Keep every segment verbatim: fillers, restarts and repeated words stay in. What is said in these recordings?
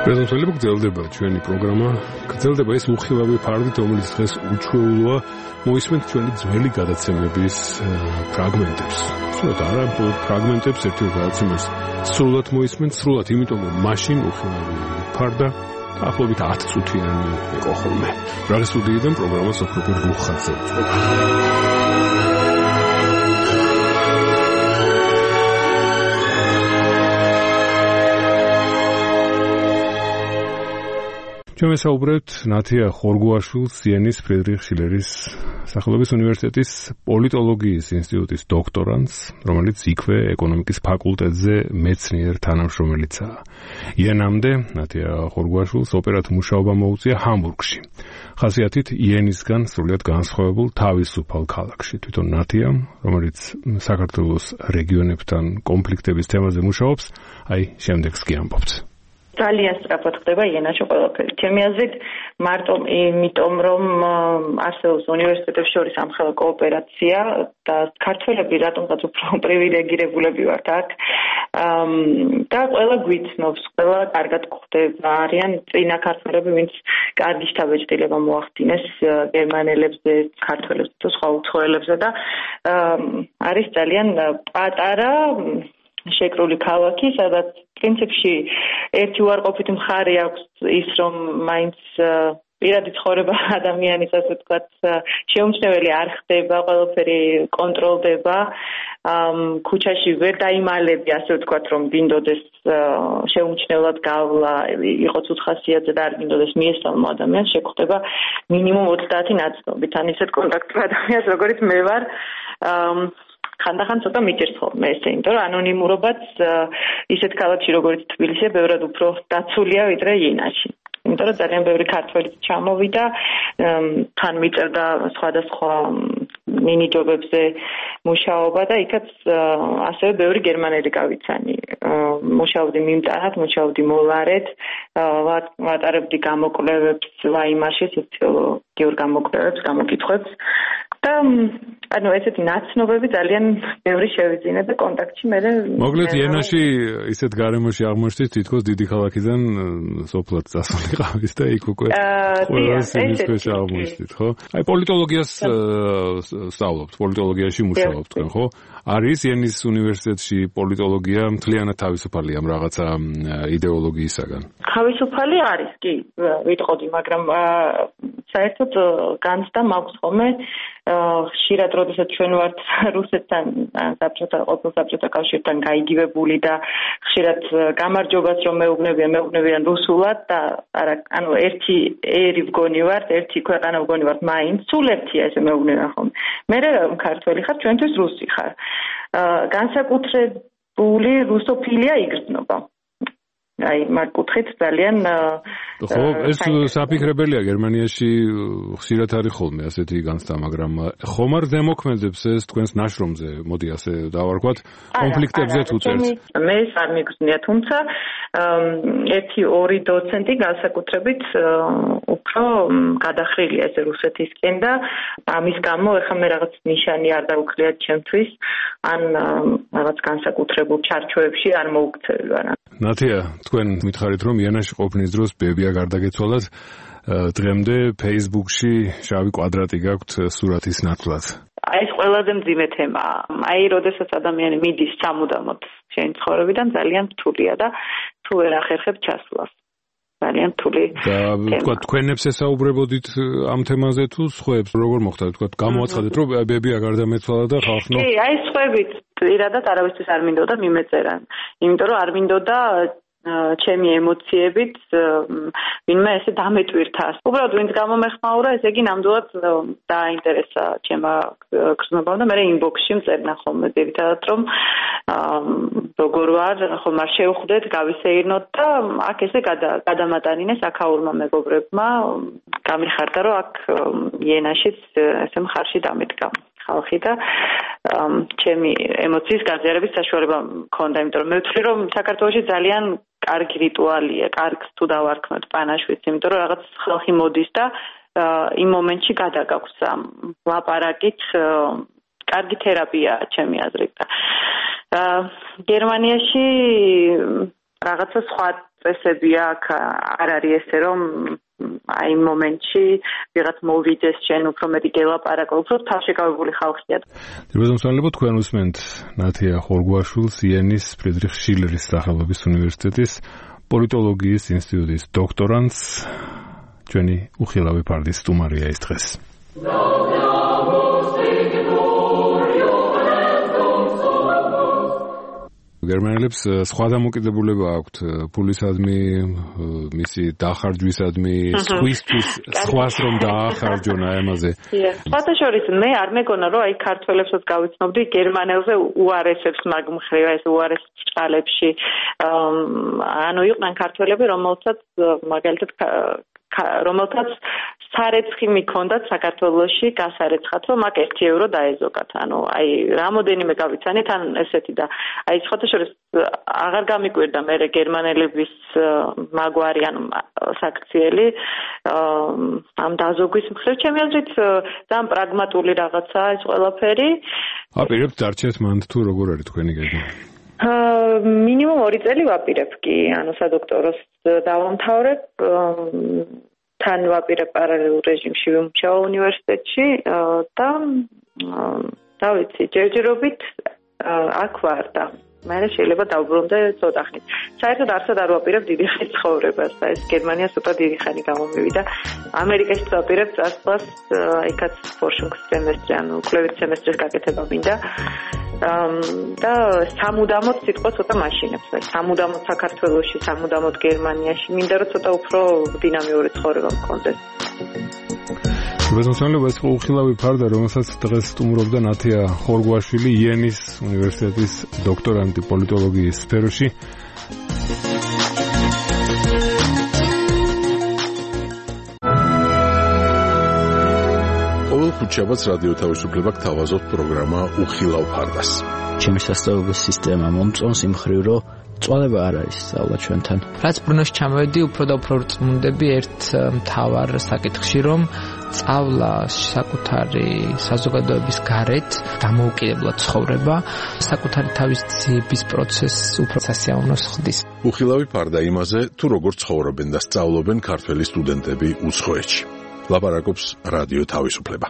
ბედნიერი გრძელდება ჩვენი პროგრამა. გრძელდება ეს უხილავი ფარდით, რომელიც დღეს უჩვეულოა, მოისმენთ ჩვენი ძველი გადაცემების ფრაგმენტებს. სულად არა ფრაგმენტებს, ერთი გადაცემას სრულად მოისმენთ, სრულად, იმიტომ რომ მაშინ უხილავი ფარდა ახლობით ათი წუთიანი იყო ხოლმე. რაგ სტუდიიდან პროგრამას ოქროპირ გუხაძე უძღვება. ჩვენ საუბრობთ ნათია ხორგუაშვილს, სიენის ფრიდრიხ შილერის სახელობის უნივერსიტეტის პოლიტოლოგიის ინსტიტუტის დოქტორანტს, რომელიც იქვე ეკონომიკის ფაკულტეტზე მეცნიერ თანამშრომელიცაა. იენამდე ნათია ხორგუაშვილს ოპერატ მუშაობა მოუწია ჰამბურგში. ხასიათით იენისგან სრულიად განსხვავებულ თავისუფალ ქალაქში. თვითონ ნათია, რომელიც საქართველოს რეგიონებთან კონფლიქტების თემაზე მუშაობს, აი შემდეგს კი ამბობს. ძალიან სწრაფად ხდება იენაში ყველაფერი. ჩემი აზრით, მარტო იმიტომ რომ არსებობს უნივერსიტეტებს შორის ამხელა კოოპერაცია და ქართველები რატომღაც უფრო პრივილეგირებულები ვართ აქ. და ყველა გვითნობს, ყველა კარგად გვხვდება. არიან წინა ქართველები, ვინც კარგი შთაბეჭდილება მოახდინეს გერმანელებზე, ქართველებზე თუ სხვა უცხოელებზე და არის ძალიან პატარა შეკრული ქალაქი, სადაც პრინციპში ერთი უარყოფითი მხარე აქვს ის, რომ მაინც პირადი ცხოვრება ადამიანის, ასე ვთქვათ, შეუმჩნეველი არ ხდება, ყველაფერი კონტროლდება, ქუჩაში ვერ დაიმალები, ასე ვთქვათ, რომ გინდოდეს შეუმჩნევლად გავლა, იყოს უცხასიათზე და არ გინდოდეს მიესალმო ადამიანს, შეგხვდება მინიმუმ ოცდაათი ნაცნობით, ან ისეთ კონტაქტურ ადამიანს, როგორც მე ვარ, ხანდახან ცოტა მიჭირს ხოლმე ესე, იმიტომ რომ ანონიმურობაც ისეთ ქალაქში როგორც თბილისია ბევრად უფრო დაცულია ვიდრე იენაში. იმიტომ რომ ძალიან ბევრი ქართველი ჩამოვიდა, თან მიწერდა სხვადასხვა მინიჯობებზე მუშაობა და იქაც ასევე ბევრი გერმანელი გავიცანი. მუშაობდი მიმტანად, მუშაობდი მოლარეთ, ვატარებდი გამოკვლევებს ვაიმარში, სოციოლოგიურ გამოკვლევებს, გამოკითხვებს და ანუ ესეთი ნაცნობები ძალიან ბევრი შევიძინე და კონტაქტში მე მოკლედ იენაში ისეთ გარემოში აღმოჩნდით, თითქოს დიდი ქალაქიდან სოფლად წასულიყავის და იქ უკვე ყველას იმის ქვეშ აღმოჩნდით, ხო? აი პოლიტოლოგიას სწავლობთ, პოლიტოლოგიაში მუშაობთ თქვენ, ხო? არის იენის უნივერსიტეტში პოლიტოლოგია მთლიანად თავისუფალი ამ რაღაცა იდეოლოგიისაგან? თავისუფალი არის, კი, ვიტყოდი, მაგრამ საერთოდ განცდა მაქვს ხოლმე ხშირად როდესაც ჩვენ ვართ რუსეთთან, საბჭოთა ყოფილ საბჭოთა კავშირთან გაიგივებული და ხშირად გამარჯვებას რომ მეუბნებიან, მეუბნებიან რუსულად და არა, ანუ ერთი ერი ვგონი ვართ, ერთი ქვეყანა ვგონი ვართ, მაინც სულ ერთია ესე მეუბნებიან ხოლმე. მე ქართველი ხარ, ჩვენთვის რუსი ხარ. განსაკუთრებული რუსოფილია იგრძნობა. აი, მაგ კუთხით ძალიან ხო, ეს საფიქრებელია გერმანიაში ხშირად არის ხოლმე ასეთი განცდა, მაგრამ ხომ არ ზემოქმედებს ეს თქვენს ნაშრომზე, მოდი ასე დავარქვათ, კონფლიქტებზე თუ წერს? მე არ მიგრძნია, თუმცა ერთი ორი დოცენტი განსაკუთრებით უფრო გადახრილია ეს რუსეთისკენ და ამის გამო ეხლა მე რაღაც ნიშანი არ დაუქლიათ ჩემთვის, ან რაღაც განსაკუთრებულ ჩარჩოებში არ მოუქცევი ვარ. ნათია, თქვენ მითხარით, რომ იენაში ყოფნის დროს ბებია გარდაგეცვალათ, დღემდე Facebook-ში შავი კვადრატი გაქვთ სურათის ნაცვლად. აი ეს ყველაზე მძიმე თემაა. აი, როდესაც ადამიანი მიდის სამუდამოდ შენი ცხოვრებიდან, ძალიან რთულია და თუ ვერ ახერხებ ჩასვლას. ძალიან რთული. და თქვა თქვენებს ესაუბრებოდით ამ თემაზე თუ სხვებს როგორ მოხდა? თქვა გამოაცხადეთ, რომ ბებია გარდამეცვალა და ხალხნო. კი, აი სხვებით პირადად არავისთვის არ მინდოდა მიმეწერან. იმიტომ რომ არ მინდოდა ჩემი ემოციებით ვინმე ესე დამეტვირთას. უბრალოდ ვინც გამომეხმაურა, ესე იგი ნამდვილად დააინტერესა ჩემმა გრძნობამ და მე ინბოქსში მწერნა ხოლმე ძირითადად რომ როგორ ვარ, ხომ არ შევხვდეთ, გავისეირნოთ და აქ ესე გადამატანინეს აქაურმა მეგობრებმა, გამიხარდა რომ აქ იენაშიც ესე მხარში დამედგა ხალხი და ჩემი ემოციის გაზიარების საშუალება მქონდა, იმიტომ რომ მე ვთვლი რომ საქართველოში ძალიან კარგი რიტუალია, კარგს თუ დავარქმევთ პანაშვიდს, იმიტომ რომ რაღაც ხალხი მოდის და იმ მომენტში გადაგაქვს ამ ლაპარაკით, კარგი თერაპიაა ჩემი აზრით. გერმანიაში რაღაცა სხვა წესები აქ არ არის ესე რომ აი იმ მომენტში ვიღაც მოვიდეს შენ უფრო მეტი გელაპარაკო, უფრო თავშეკავებული ხალხია. დიალოგმსმენელებო, თქვენ უსმენთ ნათია ხორგუაშვილს იენის ფრიდრიხ შილერის სახელობის უნივერსიტეტის პოლიტოლოგიის ინსტიტუტის დოქტორანტს. ჩვენი უხილავი ფარდის სტუმარია ეს დღეს. გერმანელებს სხვა დამოკიდებულება აქვთ ფულისადმი, მისი დახარჯვისადმი, სხვისთვის სხვას რომ დაახარჯონ აი ამაზე. სხვათა შორის მე არ მეგონა რომ აი ქართველებსაც გავიცნობდი გერმანელზე უარესებს მაგ მხრივ ეს უარეს ჭალებში. ანუ იყვნენ ქართველები რომელსაც მაგალითად რომელთაც სარეცხი მიქონდათ საქართველოში გასარეცხად, რომ აქ ერთი ევრო დაეზოგათ. ანუ აი რამოდენიმე გავიცანით, ან ესეთი და აი სხვათა შორის აღარ გამიკვირდა მე გერმანელების მაგვარი ან საქციელი ამ დაზოგვის მხრივ. ჩემი აზრით ძალიან პრაგმატული რაღაცაა ეს ყველაფერი. აპირებთ დარჩეთ მანდ თუ როგორ არის თქვენი გეგმა? მინიმუმ ორი წელი ვაპირებ კი, ანუ სადოქტოროს დავამთავრებ. თან ვაპირებ პარალელურ რეჟიმში ვიმუშაო უნივერსიტეტში და და ვიცი, ჯერჯერობით აქ ვარ და მე შეიძლება დავბრუნდე ცოტა ხნით. საერთოდ არსად არ ვაპირებ დიდი ხნის ცხოვრებას და ეს გერმანია ცოტა დიდი ხანი გამომივიდა. ამერიკაში ვაპირებ წასვლას, იქაც ფორშუნგ სემესტრი, ანუ კვლევით სემესტრის გაკეთება მინდა. და სამუდამოდ სიტყვა ცოტა მაშინებს. სამუდამოდ საქართველოში, სამუდამოდ გერმანიაში. მინდა რომ ცოტა უფრო დინამიური ცხოვრება მქონდეს. ბეზონსონლება ეს უხილავი ფარდა, რომელსაც დღეს სტუმრობდა ნათია ხორგუაშვილი, იენის უნივერსიტეტის დოქტორანტი პოლიტოლოგიის სფეროში. ყოველ ხუთშაბათს რადიო თავისუფლება გთავაზობთ პროგრამა უხილავ ფარდას. ჩემი სასწავლებლების სისტემა მომწონს იმ მხრივ, რომ წვალება არ არის სწავლა ჩვენთან. რაც ბრუნოში ჩამოვედი, უფრო და უფრო რწმუნდები ერთ მთავარ საკითხში, რომ სწავლა საკუთარი საზოგადოების გარეთ დამოუკიდებლად ცხოვრება, საკუთარი თავის ძიების პროცესს უფრო სასიამოვნოს ხდის. უხილავი ფარდა იმაზე, თუ როგორ ცხოვრობენ და სწავლობენ ქართველი სტუდენტები უცხოეთში. ლაპარაკობს რადიო თავისუფლება.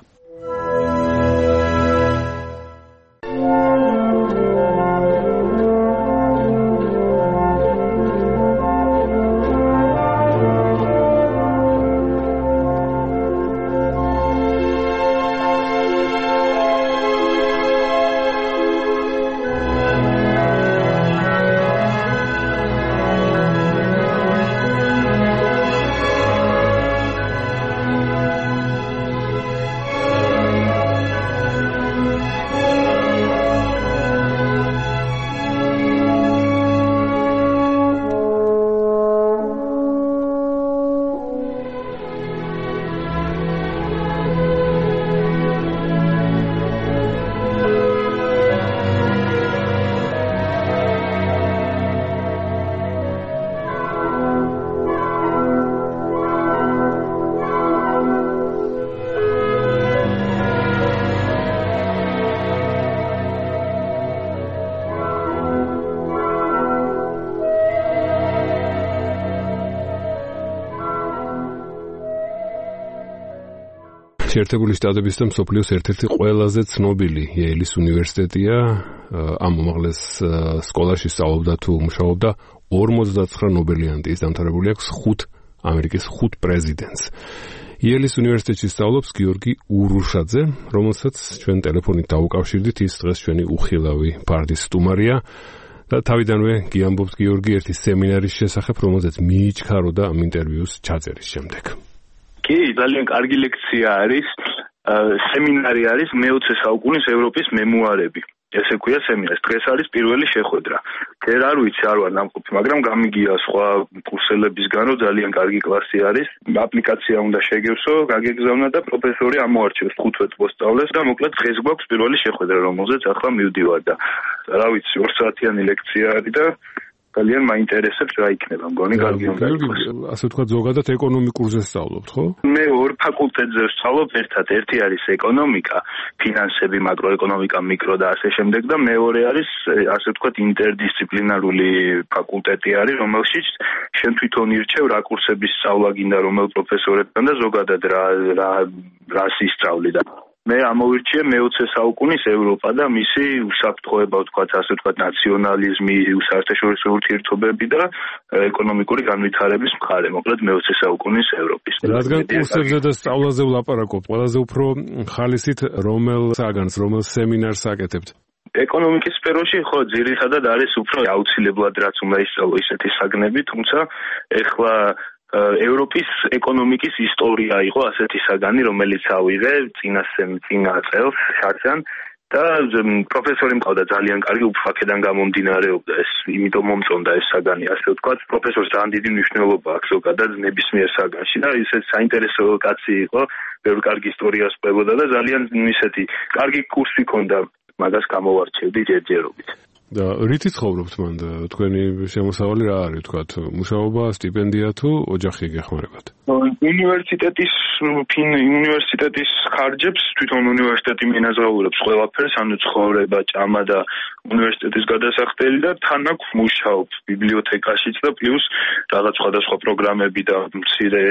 შეერთებული შტატების და მსოფლიოს ერთ-ერთი ყველაზე ცნობილი იელის უნივერსიტეტია. ამ უმაღლეს სკოლაში სწავლობდა თუ მუშაობდა ორმოცდაცხრა ნობელიანტი, ის დამთავრებული აქვს ხუთ ამერიკის ხუთ პრეზიდენტს. იელის უნივერსიტეტში სწავლობს გიორგი ურუშაძე, რომელსაც ჩვენ ტელეფონით დავუკავშირდით, ის დღეს ჩვენი უხილავი ფარდის სტუმარია. და თავიდანვე გიამბობთ გიორგი ერთი სემინარის შესახებ, რომელზეც მიიჩქაროდა ამ ინტერვიუს ჩაწერის შემდეგ. კი, ძალიან კარგი ლექცია არის, სემინარი არის მეოცე საუკუნის ევროპის მემუარები. ესე ქვია სემინარი. დღეს არის პირველი შეხვედრა. ჯერ არ ვიცი, არ ვარ ნამყოფი, მაგრამ გამიგია სხვა კურსელებისგან, რომ ძალიან კარგი კლასი არის. აპლიკაცია უნდა შეგევსო, გაგეგზავნა და პროფესორი ამოარჩევს ხუთვე წუთს სწავლეს და მოკლედ დღეს გვაქვს პირველი შეხვედრა, რომელზეც ახლა მივდივარ და რა ვიცი, ორ საათიანი ლექცია არის და ძალიან მაინტერესებს რა იქნება, მგონი კარგი უნდა იყოს. ასე ვთქვათ, ზოგადად ეკონომიკურზე სწავლობთ, ხო? მე ორ ფაკულტეტზე ვსწავლობ, ერთად ერთი არის ეკონომიკა, ფინანსები, მაკროეკონომიკა, მიკრო და ასე შემდეგ და მეორე არის ასე ვთქვათ ინტერდისციპლინარული ფაკულტეტი არის, რომელშიც შენ თვითონ ირჩევ რა კურსების სწავლა გინდა რომელ პროფესორებთან და ზოგადად რა რა რას ისწავლი და მე ამოვირჩიე მეოცე საუკუნის ევროპა და მისი უსაფრთხოება, ვთქვათ, ასე ვთქვათ, ნაციონალიზმი, საერთაშორისო ურთიერთობები და ეკონომიკური განვითარების მხარე, მოკლედ მეოცე საუკუნის ევროპის. რადგან კურსებზე და სწავლაზე ვლაპარაკობ, ყველაზე უფრო ხალისით რომელ საგანს, რომელ სემინარს აკეთებთ? ეკონომიკის სფეროში ხო ძირითადად არის უფრო აუცილებლად რაც უნდა ისწავლო ისეთი საგნები, თუმცა ეხლა ევროპის ეკონომიკის ისტორია იყო ასეთი საგანი, რომელიც ავიღე წინა წინა წელს შარშან და პროფესორი მყავდა ძალიან კარგი, უფრო აქედან გამომდინარეობდა ეს, იმიტომ მომწონდა ეს საგანი, ასე ვთქვათ, პროფესორს ძალიან დიდი მნიშვნელობა აქვს ზოგადად ნებისმიერ საგანში და ისეთ საინტერესო კაცი იყო, ბევრი კარგი ისტორიას ყვებოდა და ძალიან ისეთი კარგი კურსი ჰქონდა, მაგას გამოვარჩევდი ჯერჯერობით. და რითი ცხოვრობთ მან და თქვენი შემოსავალი რა არის, თქვათ, მუშაობა, სტიპენდია თუ ოჯახი გეხმარებათ? უნივერსიტეტის უნივერსიტეტის ხარჯებს თვითონ უნივერსიტეტი მიენაზღაურებს ყველაფერს, ანუ ცხოვრება, ჭამა და უნივერსიტეტის გადასახდელი და თან აქვს მუშაობ ბიბლიოთეკაშიც და პლუს რაღაც სხვადასხვა პროგრამები და მცირე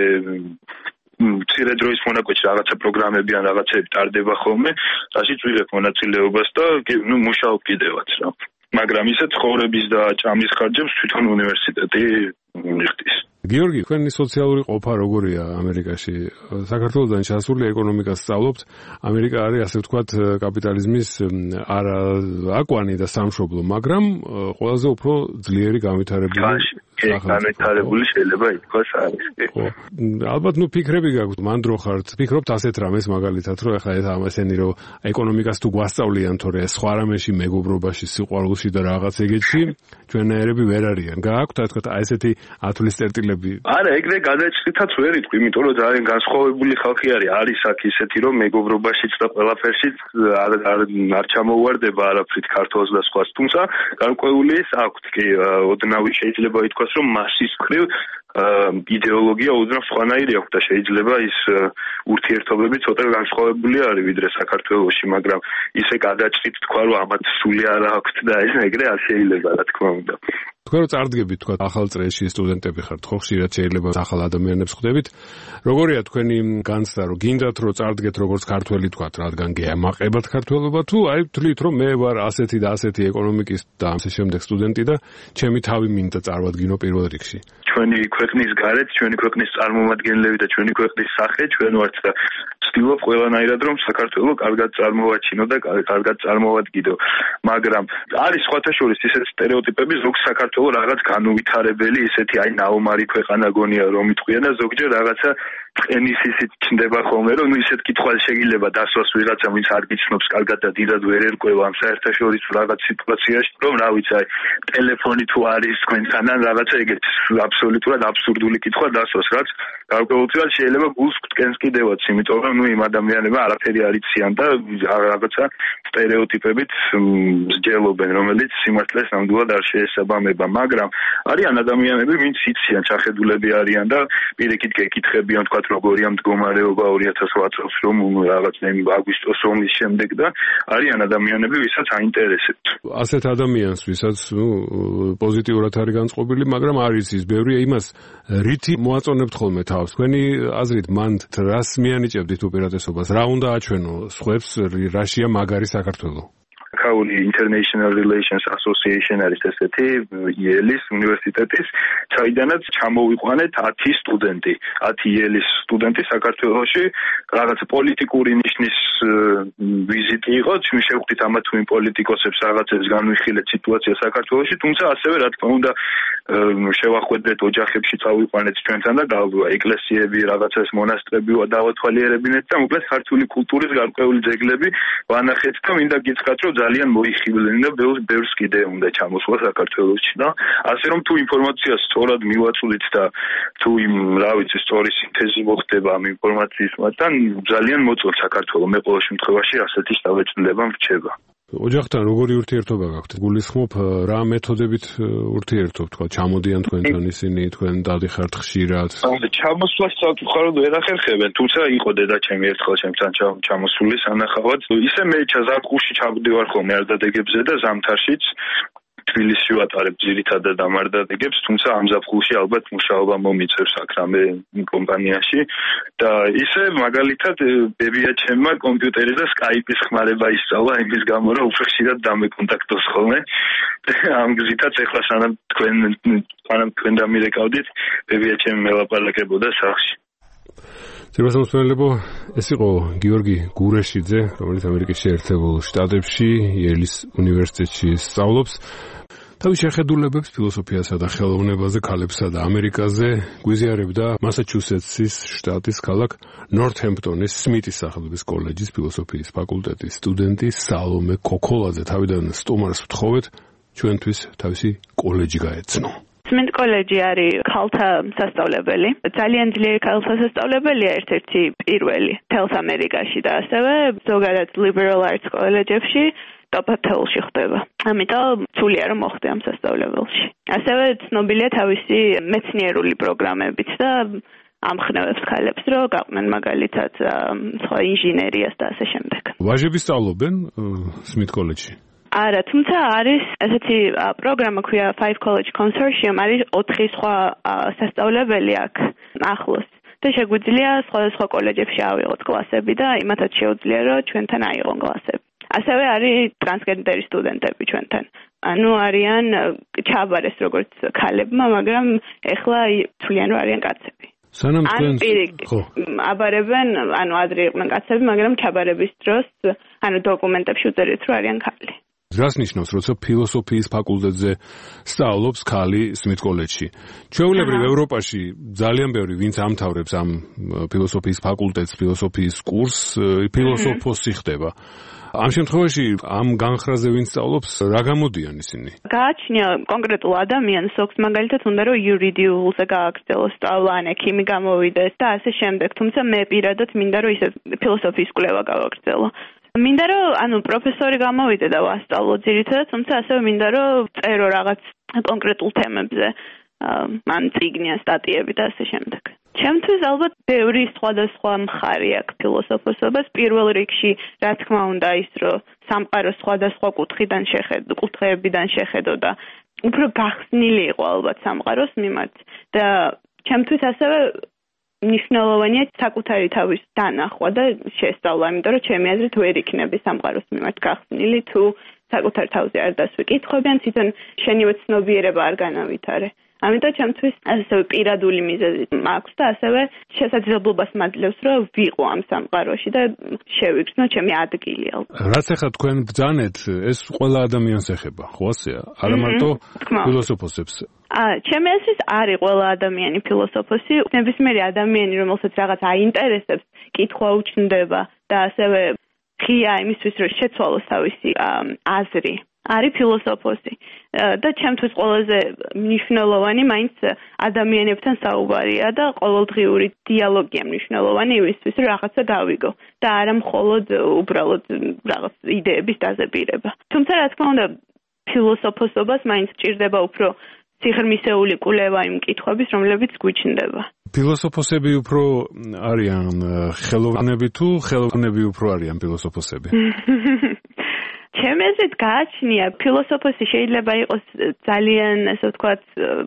მცირე დროის მონაკვეთში რაღაცა პროგრამები ან რაღაცები ტარდება ხოლმე, რაშიც ვიღებ მონაწილეობას და ნუ მუშაობ კიდევაც რა. მაგრამ ისე ცხოვრების და ჭამის ხარჯებს თვითონ უნივერსიტეტი მიხდის. გიორგი, თქვენი სოციალური ყოფა როგორია ამერიკაში? საქართველოსთან ჩასული ეკონომიკას სწავლობთ. ამერიკა არის, ასე ვთქვათ, კაპიტალიზმის არა აკვანი და სამშობლო, მაგრამ ყველაზე უფრო ძლიერი განვითარებული განვითარებული შეიძლება ითქვას არის. ხო. ალბათ ნუ ფიქრები გაქვთ, მანდრო ხართ, ფიქრობთ ასეთ რამეს მაგალითად, რომ ეხლა ამასენი რომ ეკონომიკას თუ გვასწავლიან, თორე სხვა რამეში მეგობრობაში, სიყვარულში და რაღაც ეგეთში, ჩვენაერები ვერ არიან. გააქვთ, ასე ვთქვათ, აი ესეთი ათვლის წერტილები? არა, ეგრე გადაჭრითაც ვერ იტყვი, იმიტომ რომ ძალიან განსხვავებული ხალხი არის. არის აქ ისეთი, რომ მეგობრობაშიც და ყველაფერშიც არ არ ჩამოუვარდება არაფრით ქართულს და სხვას, თუმცა გარკვეული ეს აქვთ კი ოდნავი შეიძლება ითქვას, რომ მასის მხრივ იდეოლოგია ოდნავ სხვანაირი აქვს და შეიძლება ის ურთიერთობები ცოტა განსხვავებული არის ვიდრე საქართველოში, მაგრამ ისე გადაჭრით თქვა, რომ ამათ სული არ აქვთ და ეს ეგრე არ შეიძლება, რა თქმა უნდა. თქვენ რო წარდგებით, თქვა, ახალ წრეში სტუდენტები ხართ, ხო, ხშირად შეიძლება ახალ ადამიანებს ხვდებით. როგორია თქვენი განცდა, რომ გინდათ რომ წარდგეთ როგორც ქართველი, თქვა, რადგან გეამაყებათ ქართველობა თუ აი თვლით რომ მე ვარ ასეთი და ასეთი ეკონომიკის და ამის შემდეგ სტუდენტი და ჩემი თავი მინდა წარვადგინო პირველ რიგში. ჩვენი ქვეყნის გარეთ, ჩვენი ქვეყნის წარმომადგენლები და ჩვენი ქვეყნის სახე ჩვენ ვართ და ვცდილობ ყველანაირად რომ საქართველოს კარგად წარმოვაჩინო და კარგად წარმოვადგინო. მაგრამ არის სხვათა შორის ისეთი სტერეოტიპები, ზოგ საქართველოს რაღაც განუვითარებელი, ისეთი აი ნაომარი ქვეყანა გონია რომ იტყვიან და ზოგჯერ რაღაცა ტყენის ისიც ჩნდება ხოლმე, რომ ისეთ კითხვას შეიძლება დასვას ვიღაცა, ვინც არ გიცნობს კარგად და დიდად ვერ ერკვევა ამ საერთაშორისო რაღაც სიტუაციაში, რომ რა ვიცი, აი ტელეფონი თუ არის თქვენთან ან რაღაცა ეგეთ აბსოლუტურად აბსურდული კითხვა დასვას, რაც გარკვეულწილად შეიძლება გულს გვტკენს კიდევაც, იმიტომ რომ ნუ იმ ადამიანებმა არაფერი არ იციან და რაღაცა სტერეოტიპებით მსჯელობენ, რომელიც სიმართლეს ნამდვილად არ შეესაბამება, მაგრამ არიან ადამიანები, ვინც იციან, ჩახედულები არიან და პირიქით გეკითხებიან, თქვა როგორია მდგომარეობა ორი ათას ოთხ წელს რომ რაღაც აგვისტოს ომის შემდეგ და არიან ადამიანები, ვისაც აინტერესებთ. ასეთ ადამიანს, ვისაც ნუ პოზიტიურად არის განწყობილი, მაგრამ არ იცის ბევრი იმას, რითი მოაწონებთ ხოლმე თავს. თქვენი აზრით, მანდ რას მიანიჭებდით უპირატესობას? რა უნდა აჩვენო სხვებს, რაშია მაგარი საქართველო? Kauli International Relations Association არის ესეთი იელის უნივერსიტეტის, საიდანაც ჩამოვიყვანეთ ათი სტუდენტი. ათი იელის სტუდენტი საქართველოში რაღაც პოლიტიკური ნიშნის ვიზიტი იყო, ჩვენ შევხვდით ამა თუ იმ პოლიტიკოსებს რაღაცებს განვიხილეთ სიტუაცია საქართველოში, თუმცა ასევე რა თქმა უნდა შევახვედრეთ ოჯახებში, წავიყვანეთ ჩვენთან და ეკლესიები, რაღაცას მონასტრები დავათვალიერებინეთ და მოკლედ ქართული კულტურის გარკვეული ძეგლები ვანახეთ და მინდა გითხრათ, რომ ძალიან მოიხიბლნენ და ბევრს კიდე უნდა ჩამოსვლა საქართველოში და ასე რომ თუ ინფორმაციას სწორად მივაწვდით და თუ იმ რა ვიცი სწორი სინთეზი მოხდება ამ ინფორმაციის მათთან ძალიან მოწონს საქართველო. მე ყოველ შემთხვევაში ასეთი შთაბეჭდილება მრჩება. ოჯახთან როგორი ურთიერთობა გაქვთ? გულისხმობ რა მეთოდებით ურთიერთობთ, თქვა ჩამოდიან თქვენთან ისინი, თქვენ დადიხართ ხშირად? ჩამოსვლას საკუთარ ვერ ახერხებენ, თუმცა იყო დედაჩემი ერთხელ ჩემთან ჩამოსული სანახავად. ისე მე ზაფხულში ჩავდივარ ხოლმე არდადეგებზე და ზამთარშიც თბილისში ვატარებ ძირითადად ამ არდადეგებს, თუმცა ამ ზაფხულში ალბათ მუშაობა მომიწევს აქ რამე კომპანიაში და ისე მაგალითად ბებია ჩემმა კომპიუტერი და სკაიპის ხმარება ისწავლა იმის გამო, რომ უფრო ხშირად დამეკონტაქტოს ხოლმე. ამ გზითაც ეხლა სანამ თქვენ სანამ თქვენ დამირეკავდით, ბებია ჩემი მელაპარაკებოდა სახლში. ძირფასმოსმენელებო, ეს იყო გიორგი გურეშიძე, რომელიც ამერიკის შეერთებულ შტატებში იელის უნივერსიტეტში სწავლობს. თავის შეხედულებებს ფილოსოფიასა და ხელოვნებაზე, ქალებსა და ამერიკაზე გვიზიარებდა მასაჩუსეტსის შტატის ქალაქ ნორთჰემპტონის სმიტის სახელობის კოლეჯის ფილოსოფიის ფაკულტეტის სტუდენტი სალომე ქოქოლაძე. თავიდან სტუმარს ვთხოვეთ ჩვენთვის თავისი კოლეჯი გაეცნო. სმიტ კოლეჯი არის ქალთა სასწავლებელი. ძალიან ძლიერი ქალთა სასწავლებელია, ერთ-ერთი პირველი თელს ამერიკაში და ასევე ზოგადად liberal arts კოლეჯებში ტოპ-ათეულში ხდება. ამიტომ ცულია რომ მოხდე ამ სასწავლებელში. ასევე ცნობილია თავისი მეცნიერული პროგრამებით და ამხნევებს ქალებს, რომ გაყვნენ მაგალითად სხვა ინჟინერიას და ასე შემდეგ. ვაჟები სწავლობენ სმიტ კოლეჯში? არა, თუმცა არის ესეთი პროგრამა ქვია Five College Consortium, არის ოთხი სხვა სასწავლებელი აქ ახლოს. და შეგვიძლია სხვადასხვა კოლეჯებში ავიღოთ კლასები და იმათაც შეუძლია რომ ჩვენთან აიღონ კლასები. ასევე არის ტრანსგენდერი სტუდენტები ჩვენთან. ანუ არიან ჩაბარეს როგორც ქალებმა, მაგრამ ეხლა თვლიან რომ არიან კაცები. სანამ თქვენ ხო აბარებენ, ანუ ადრე იყვნენ კაცები, მაგრამ ჩაბარების დროს, ანუ დოკუმენტებში უწერეთ რომ არიან ქალი. რას ნიშნავს, როცა ფილოსოფიის ფაკულტეტზე სწავლობს ქალი სმიტ კოლეჯში? ჩვეულებრივ ევროპაში ძალიან ბევრი ვინც ამთავრებს ამ ფილოსოფიის ფაკულტეტს, ფილოსოფიის კურსს, ფილოსოფოსი ხდება. ამ შემთხვევაში ამ განხრაზე ვინც სწავლობს, რა გამოდიან ისინი? გააჩნია კონკრეტულ ადამიანს, ოქს მაგალითად უნდა რომ იურიდიულზე გააგრძელოს სწავლა, ან ექიმი გამოვიდეს და ასე შემდეგ. თუმცა მე პირადად მინდა რომ ისე ფილოსოფიის კვლევა გავაგრძელო. მინდა რომ ანუ პროფესორი გამოვიდე და ვასწავლო ძირითადად, თუმცა ასევე მინდა რომ წერო რაღაც კონკრეტულ თემებზე, ან წიგნია, სტატიები და ასე შემდეგ. ჩემთვის ალბათ ბევრი სხვადასხვა მხარე აქვს ფილოსოფოსობას. პირველ რიგში, რა თქმა უნდა, ის რომ სამყარო სხვადასხვა კუთხიდან შეხედო, კუთხეებიდან შეხედო და უფრო გახსნილი იყო ალბათ სამყაროს მიმართ და ჩემთვის ასევე ნიშნულოვანია საკუთარი თავის დანახვა და შესწავლა, იმიტომ რომ ჩემი აზრით ვერ იქნები სამყაროს მიმართ გახსნილი თუ საკუთარ თავზე არ დასვი კითხვები, ან თვითონ შენივე ცნობიერება არ განავითარე. ამიტომ ჩემთვის ასევე პირადული მიზეზი მაქვს და ასევე შესაძლებლობას მაძლევს რომ ვიყო ამ სამყაროში და შევიგრძნო ჩემი ადგილი. რაც ახლა თქვენ ბრძანეთ, ეს ყველა ადამიანს ეხება, ხო ასეა? არა მარტო ფილოსოფოსებს. აა, ჩემი აზრით არის ყველა ადამიანი ფილოსოფოსი, ნებისმიერი ადამიანი, რომელსაც რაღაც აინტერესებს, კითხვა უჩნდება და ასევე ღია იმისთვის, რომ შეცვალოს თავისი აზრი. არის ფილოსოფოსი და ჩემთვის ყველაზე მნიშვნელოვანი მაინც ადამიანებთან საუბარია და ყოველდღიური დიალოგია მნიშვნელოვანი იმისთვის, რომ რაღაცა გავიგო და არა მხოლოდ უბრალოდ რაღაც იდეების დაზებირება. თუმცა რა თქმა უნდა, ფილოსოფოსობას მაინც ჭირდება უფრო სიღრმისეული კვლევა იმ კითხვების, რომლებიც გვიჩნდება. ფილოსოფოსები უფრო არიან ხელოვნები თუ ხელოვნები უფრო არიან ფილოსოფოსები? ჩემი აზრით გააჩნია ფილოსოფოსი შეიძლება იყოს ძალიან, ასე ვთქვათ,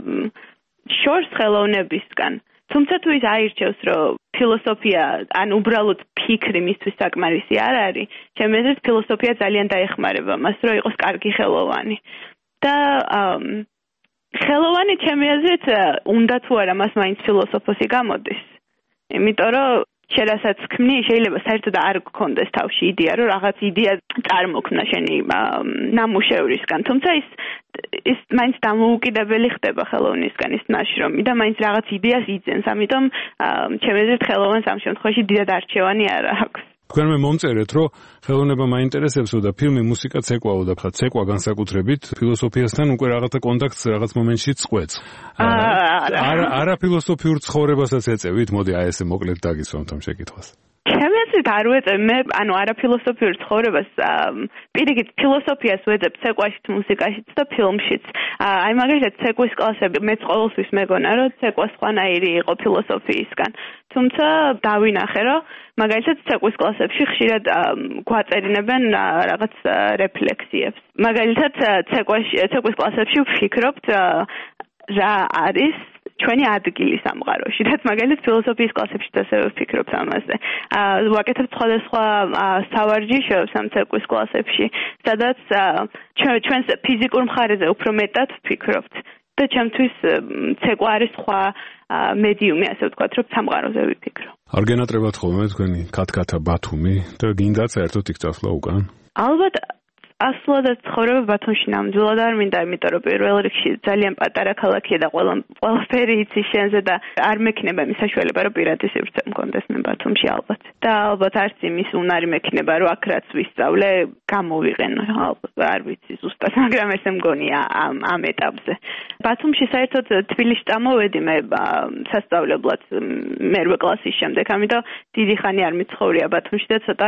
შორს ხელოვნებისგან. თუმცა თუ ის აირჩევს, რომ ფილოსოფია ან უბრალოდ ფიქრი მისთვის საკმარისი არ არის, ჩემი აზრით ფილოსოფია ძალიან დაეხმარება მას, რომ იყოს კარგი ხელოვანი. და ხელოვანი ჩემი აზრით უნდა თუ არა მას მაინც ფილოსოფოსი გამოდის. იმიტომ რომ შერასაც ქმნი, შეიძლება საერთოდ არ გქონდეს თავში იდეა, რომ რაღაც იდეა წარმოქმნა შენი ნამუშევრისგან. თუმცა ის ის მაინც დამოუკიდებელი ხდება ხელოვნისგან ის ნაშრომი და მაინც რაღაც იდეას იძენს. ამიტომ ჩემი აზრით ხელოვანს ამ შემთხვევაში დიდად არჩევანი არ აქვს. თქვენ მე მომწერეთ, რომ ხელოვნება მაინტერესებსო და ფილმი მუსიკაც ეკვაო და ხა ცეკვა განსაკუთრებით ფილოსოფიასთან უკვე რაღაცა კონტაქტს რაღაც მომენტში წყვეც. არა არა ფილოსოფიურ ცხოვრებასაც ეწევით, მოდი აი ესე მოკლედ დაგისვამთ ამ შეკითხვას. ჩემს არ ვეწევ მე, ანუ არა ფილოსოფიურ ცხოვრებას, პირიქით ფილოსოფიას ვეწევ ცეკვაშიც, მუსიკაშიც და ფილმშიც. აი მაგალითად ცეკვის კლასები მეც ყოველთვის მეგონა, რომ ცეკვა სხვანაირი იყო ფილოსოფიისგან. თუმცა დავინახე, რომ მაგალითად ცეკვის კლასებში ხშირად გვაწერინებენ რაღაც რეფლექსიებს. მაგალითად ცეკვაში ცეკვის კლასებში ვფიქრობთ რა არის ჩვენი ადგილი სამყაროში. რაც მაგალითად ფილოსოფიის კლასებში ასევე ვფიქრობთ ამაზე. ვაკეთებ სხვადასხვა სავარჯიშოებს ამ ცეკვის კლასებში, სადაც ჩვენს ფიზიკურ მხარეზე უფრო მეტად ვფიქრობთ. და ჩემთვის ცეკვა არის სხვა მედიუმი, ასე ვთქვათ, რომ სამყაროზე ვიფიქრო. არ გენატრებათ ხოლმე თქვენი ქათქათა ბათუმი და გინდათ საერთოდ იქ წასვლა უკან? ალბათ ასლა და ცხოვრება ბათუმში ნამდვილად არ მინდა, იმიტომ რომ პირველ რიგში ძალიან პატარა ქალაქია და ყველა ყველაფერი იცის შენზე და არ მექნება იმის საშუალება, რომ პირადი სივრცე მქონდეს მე ბათუმში ალბათ. და ალბათ არც იმის უნარი მექნება, რომ აქ რაც ვისწავლე, გამოვიყენო, ალბათ არ ვიცი ზუსტად, მაგრამ ესე მგონია ამ ამ ეტაპზე. ბათუმში საერთოდ თბილისში წამოვედი მე სასწავლებლად მერვე კლასის შემდეგ, ამიტომ დიდი ხანი არ მიცხოვრია ბათუმში და ცოტა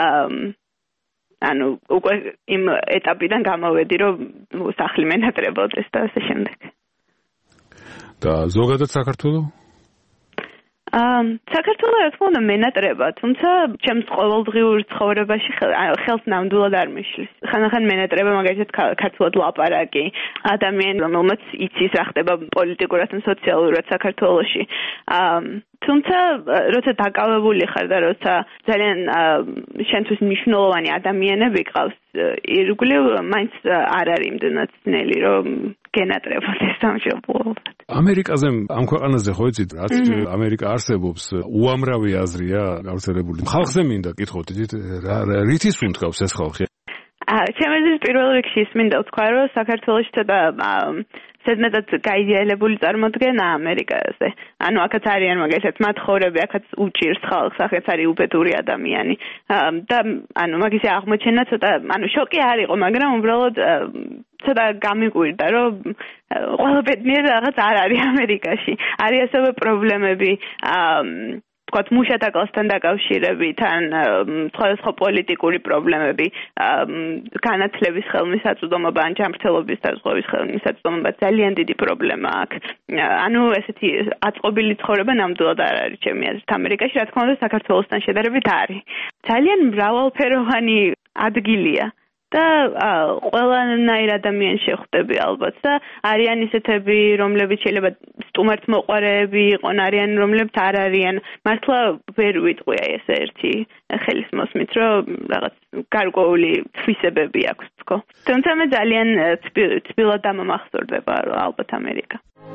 ანუ უკვე იმ ეტაპიდან გამოვედი, რომ სახლი მენატრებოდეს და ასე შემდეგ. და ზოგადად საქართველო? აა საქართველო რა თქმა უნდა მენატრება, თუმცა ჩემს ყოველდღიურ ცხოვრებაში ხელს ნამდვილად არ მიშლის. ხანახან მენატრება მაგალითად ქართულად ლაპარაკი, ადამიანი რომელმაც იცის რა ხდება პოლიტიკურად და სოციალურად საქართველოში. აა თუმცა როცა დაკავებული ხარ და როცა ძალიან შენთვის მნიშვნელოვანი ადამიანები ყავს, ირგვლივ მაინც არ არის იმდენად ძნელი, რომ გენატრებოდეს სამშობლოებად. ამერიკაზე ამ ქვეყანაზე ხო იცით, რაც ამერიკა არსებობს, უამრავი აზრია გავრცელებული. ხალხზე მინდა კითხოთ, იცით, რითის უნთქავს ეს ხალხი? აა, ჩემთვის პირველ რიგში მინდა ვთქვა, რომ საქართველოში ცოტა ზედმეტად გაიდეალებული წარმოდგენა ამერიკაზე. ანუ აქაც არიან მაგალითად მათხოვრები, აქაც უჭირს ხალხს, აქაც არის უბედური ადამიანი. და ანუ მაგის აღმოჩენა ცოტა, ანუ შოკი არ იყო, მაგრამ უბრალოდ ცოტა გამიკვირდა, რომ ყველა ბედნიერი რაღაც არ არის ამერიკაში. არის ასევე პრობლემები, აა ვთქვათ, მუშათა კლასთან დაკავშირებით, ან სხვადასხვა პოლიტიკური პრობლემები, განათლების ხელმისაწვდომობა, ან ჯანმრთელობის დაზღვევის ხელმისაწვდომობა ძალიან დიდი პრობლემა აქვს. ანუ ესეთი აწყობილი ცხოვრება ნამდვილად არ არის ჩემი აზრით ამერიკაში, რა თქმა უნდა, საქართველოსთან შედარებით არის. ძალიან მრავალფეროვანი ადგილია. და ყველანაირ ადამიანს შეხვდები ალბათ და არიან ისეთები, რომლებიც შეიძლება სტუმართმოყვარეები იყონ, არიან რომლებიც არ არიან. მართლა ვერ ვიტყვი აი ეს ერთი ხელის მოსმით, რომ რაღაც გარკვეული თვისებები აქვს თქო. თუმცა მე ძალიან თბილად დამამახსოვრდება ალბათ ამერიკა.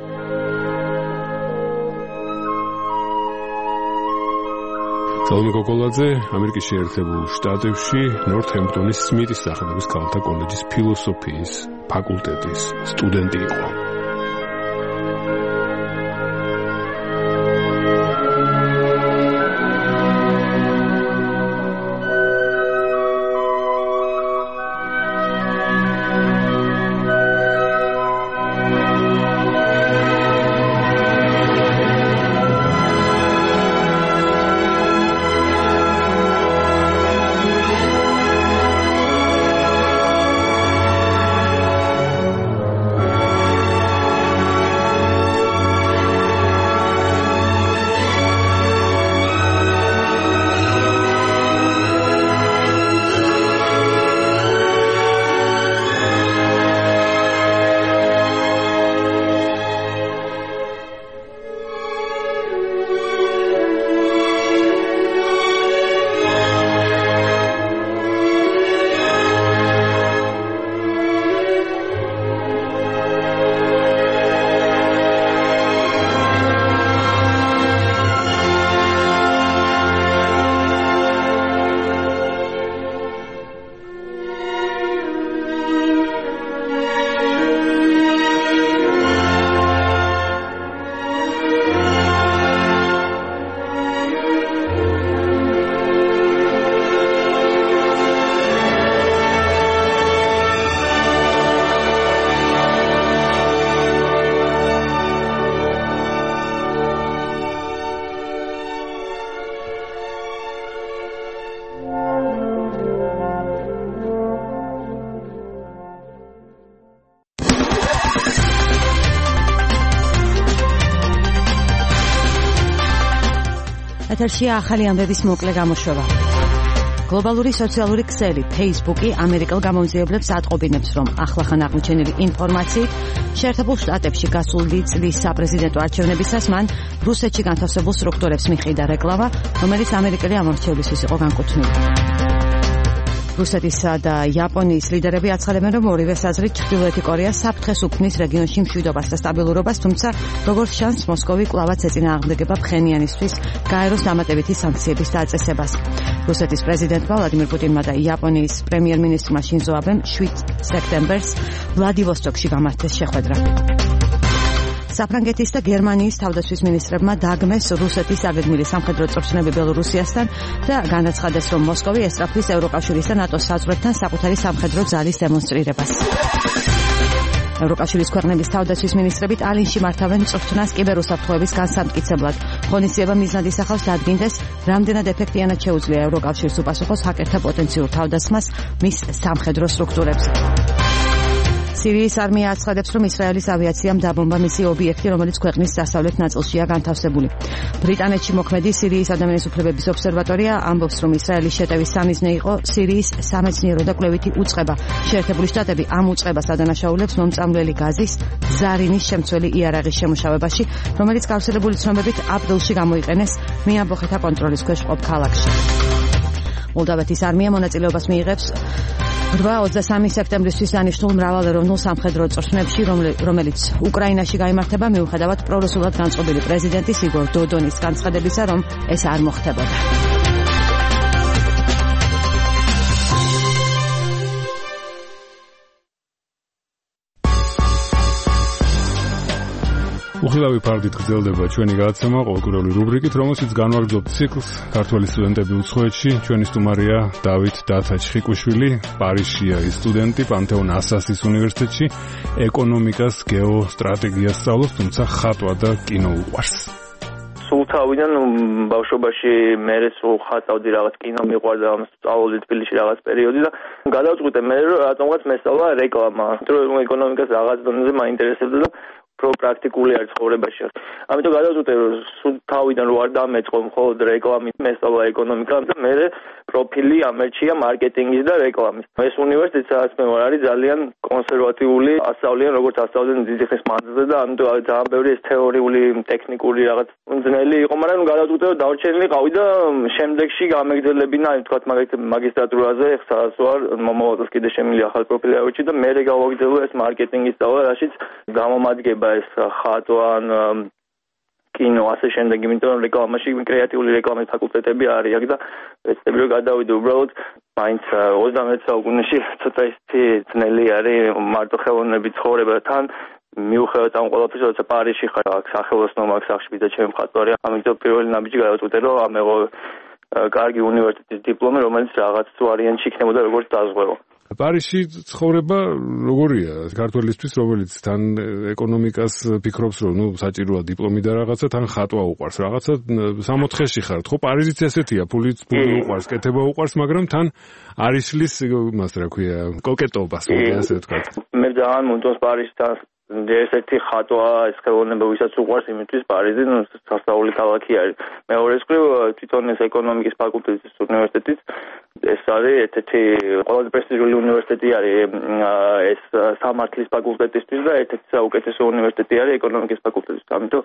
სალომე კოკოლაძე, ამერიკის შეერთებულ შტატებში ნორთჰემპტონის სმიტის სახელობის ქალთა კოლეჯის ფილოსოფიის ფაკულტეტის სტუდენტი იყო. ეთერშია ახალი ამბების მოკლე გამოშვება. გლობალური სოციალური ქსელი Facebook-ი ამერიკელ გამომძიებლებს ატყობინებს, რომ ახლახან აღმოჩენილი ინფორმაციით შეერთებულ შტატებში გასული წლის საპრეზიდენტო არჩევნებისას მან რუსეთში განთავსებულ სტრუქტურებს მიჰყიდა რეკლამა, რომელიც ამერიკელი ამორჩევლისთვის იყო განკუთვნილი. რუსეთისა და იაპონიის ლიდერები აცხადებენ, რომ ორივე საზრით ჩრდილოეთი კორეა საფრთხეს უქმნის რეგიონში მშვიდობას და სტაბილურობას, თუმცა როგორც ჩანს, მოსკოვი კვლავაც ეწინააღმდეგება ფხენიანისთვის გაეროს დამატებითი სანქციების დაწესებას. რუსეთის პრეზიდენტმა ვლადიმირ პუტინმა და იაპონიის პრემიერ-მინისტრმა შინზო აბემ შვიდ სექტემბერს ვლადივოსტოკში გამართეს შეხვედრა. საფრანგეთის და გერმანიის თავდაცვის მინისტრებმა დაგმეს რუსეთის აგეგმილი სამხედრო წვრთნები ბელორუსიასთან და განაცხადეს, რომ მოსკოვი ესწრაფვის ევროკავშირის და ნატოს საზღვრებთან საკუთარი სამხედრო ძალის დემონსტრირებას. ევროკავშირის ქვეყნების თავდაცვის მინისტრები ტალინში მართავენ წვრთნას კიბერუსაფრთხოების განსამტკიცებლად. ღონისძიება მიზნად ისახავს დადგინდეს, რამდენად ეფექტიანად შეუძლია ევროკავშირს უპასუხოს ჰაკერთა პოტენციურ თავდასხმას მის სამხედრო სტრუქტურებზე. სირიის არმია აცხადებს, რომ ისრაელის ავიაციამ დაბომბა მისი ობიექტი, რომელიც ქვეყნის დასავლეთ ნაწილშია განთავსებული. ბრიტანეთში მოქმედი სირიის ადამიანის უფლებების ობსერვატორია ამბობს, რომ ისრაელის შეტევის სამიზნე იყო სირიის სამეცნიერო და კვლევითი უწყება. შეერთებული შტატები ამ უწყებას ადანაშაულებს მომწამლელი გაზის ზარინის შემცველი იარაღის შემუშავებაში, რომელიც გავრცელებული ცნობებით აპრილში გამოიყენეს მეამბოხეთა კონტროლის ქვეშ მყოფ ქალაქში. მოლდავეთის არმია მონაწილეობას მიიღებს რვა ოცდასამი სექტემბრისთვის დანიშნულ მრავალეროვნულ სამხედრო წვრთნებში, რომელიც უკრაინაში გაიმართება მიუხედავად პრორუსულად განწყობილი პრეზიდენტის იგორ დოდონის განცხადებისა, რომ ეს არ მოხდებოდა. უხილავი ფარდით გრძელდება ჩვენი გადაცემა ყოველკვირეული რუბრიკით, რომელშიც განვაგრძობთ ციკლს ქართველი სტუდენტები უცხოეთში. ჩვენი სტუმარია დავით დათაჩხიკვიშვილი, პარიზშია ის სტუდენტი, პანთეონ ასასის უნივერსიტეტში ეკონომიკას, გეოსტრატეგიას სწავლობს, თუმცა ხატვა და კინო უყვარს. სულ თავიდან ბავშვობაში მე სულ ხატავდი, რაღაც კინო მიყვარდა, სწავლობდი თბილისში რაღაც პერიოდი და გადავწყვიტე მე რომ რატომღაც მესწავლა რეკლამა. რომ ეკონომიკას რაღაც დონეზე მაინტერესებდა და პრო პრაქტიკული არის ცხოვრებაში. ამიტომ გადავწყვიტე რომ სულ თავიდან რო არ დამეწყო მხოლოდ რეკლამით მესწავლა ეკონომიკა და მე პროფილი ამერჩია მარკეტინგის და რეკლამის. ეს უნივერსიტეტი სადაც მე ვარ არის ძალიან კონსერვატიული, ასწავლიან როგორც ასწავლენ დიდი ხნის მანძილზე და ამიტომ ძალიან ბევრი ეს თეორიული, ტექნიკური რაღაც ძნელი იყო, მაგრამ გადავწყვიტე რომ დავრჩენილი ყავი და შემდეგში გამეგრძელებინა, თქვათ მაგალითად მაგისტრატურაზე, სადაც ვარ, მომავალს კიდე შემიძლია ახალ პროფილი ავირჩი და მე გავაგრძელო ეს მარკეტინგის სწავლა, რაშიც გამომადგება ეს ხატვა, კინო, ასე შემდეგ, იმიტომ რომ რეკლამაში კრეატიული რეკლამის ფაკულტეტები არის აქ და ეცდები რომ გადავიდე უბრალოდ მაინც ოცდამეერთე საუკუნეში ცოტა ისეთი ძნელი არის მარტო ხელოვნების ცხოვრებათან მიუხედავად ამ ყველაფერისა, როცა პარიზში ხარ, აქ სახელოსნო მაგ სახში და ჩემი მხატვარი, ამიტომ პირველი ნაბიჯი გადავწყვიტე რომ ამეღო კარგი უნივერსიტეტის დიპლომი, რომელიც რაღაც ვარიანტში იქნებოდა როგორც დაზღვევა. პარიზში ცხოვრება როგორია ქართველისთვის, რომელიც თან ეკონომიკას ფიქრობს, რომ ნუ საჭიროა დიპლომი და რაღაცა, თან ხატვა უყვარს, რაღაცა სამოთხეში ხართ, ხო? პარიზიც ესეთია, ფულიც ფული უყვარს, კეთება უყვარს, მაგრამ თან არის შლის იმას რა ქვია, კოკეტობას, ასე ვთქვათ. მე ძალიან მომწონს პარიზთან ესეთი ხატვა, ეს ხელოვნება ვისაც უყვარს, იმისთვის პარიზი სასწაული ქალაქი არის. მეორეს მხრივ თვითონ ეს ეკონომიკის ფაკულტეტის უნივერსიტეტიც ეს არის ერთ-ერთი ყველაზე პრესტიჟული უნივერსიტეტი არის ეს სამართლის ფაკულტეტისთვის და ერთ-ერთი საუკეთესო უნივერსიტეტი არის ეკონომიკის ფაკულტეტისთვის. ამიტომ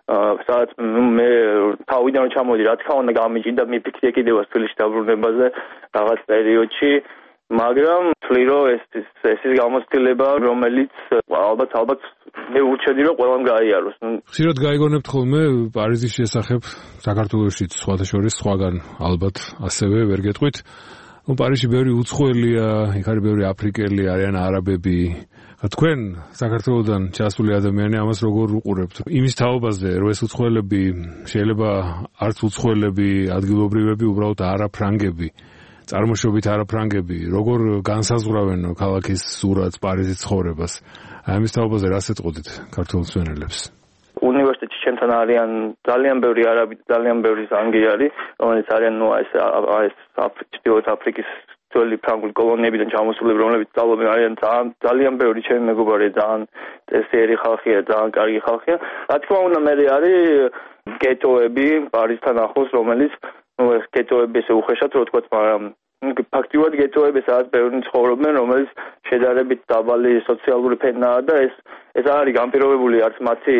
სადაც მე თავიდან რომ ჩამოვიდი, რა თქმა უნდა გამიჭირდა მიფიქრე კიდევაც თბილისში დაბრუნებაზე რაღაც პერიოდში, მაგრამ თვლი რომ ეს ეს ის გამოცდილება, რომელიც ალბათ ალბათ მე ურჩევდი რომ ყველამ გაიაროს. ხშირად გაიგონებთ ხოლმე პარიზის შესახებ საქართველოშიც სხვათა შორის სხვაგან ალბათ ასევე ვერ გეტყვით. ნუ პარიზში ბევრი უცხოელია, იქ არის ბევრი აფრიკელი, არიან არაბები. თქვენ საქართველოდან ჩასული ადამიანი ამას როგორ უყურებთ? იმის თაობაზე რომ ეს უცხოელები შეიძლება არც უცხოელები, ადგილობრივები, უბრალოდ არაფრანგები წარმოშობით არაფრანგები, როგორ განსაზღვრავენ ქალაქის სურათს, პარიზის ცხოვრებას. ამის თაობაზე რას ეტყოდით ქართულ მსმენელებს? უნივერსიტეტში ჩემთან არიან ძალიან ბევრი არაბი, ძალიან ბევრი ზანგი არის, რომელიც არიან ნუ ეს ეს ჩრდილოეთ აფრიკის ძველი ფრანგული კოლონიებიდან ჩამოსულები, რომლებიც სწავლობენ, არიან ძალიან ბევრი ჩემი მეგობარი, ძალიან წესიერი ხალხია, ძალიან კარგი ხალხია. რა თქმა უნდა, მე არის გეტოები პარიზთან ახლოს, რომელიც ნუ ეს გეტოები ესე უხეშად რო თქვა, მაგრამ ფაქტიურად გეტოები სადაც ბევრი ცხოვრობენ, რომელიც შედარებით დაბალი სოციალური ფენაა და ეს ეს არის განპირობებული არც მათი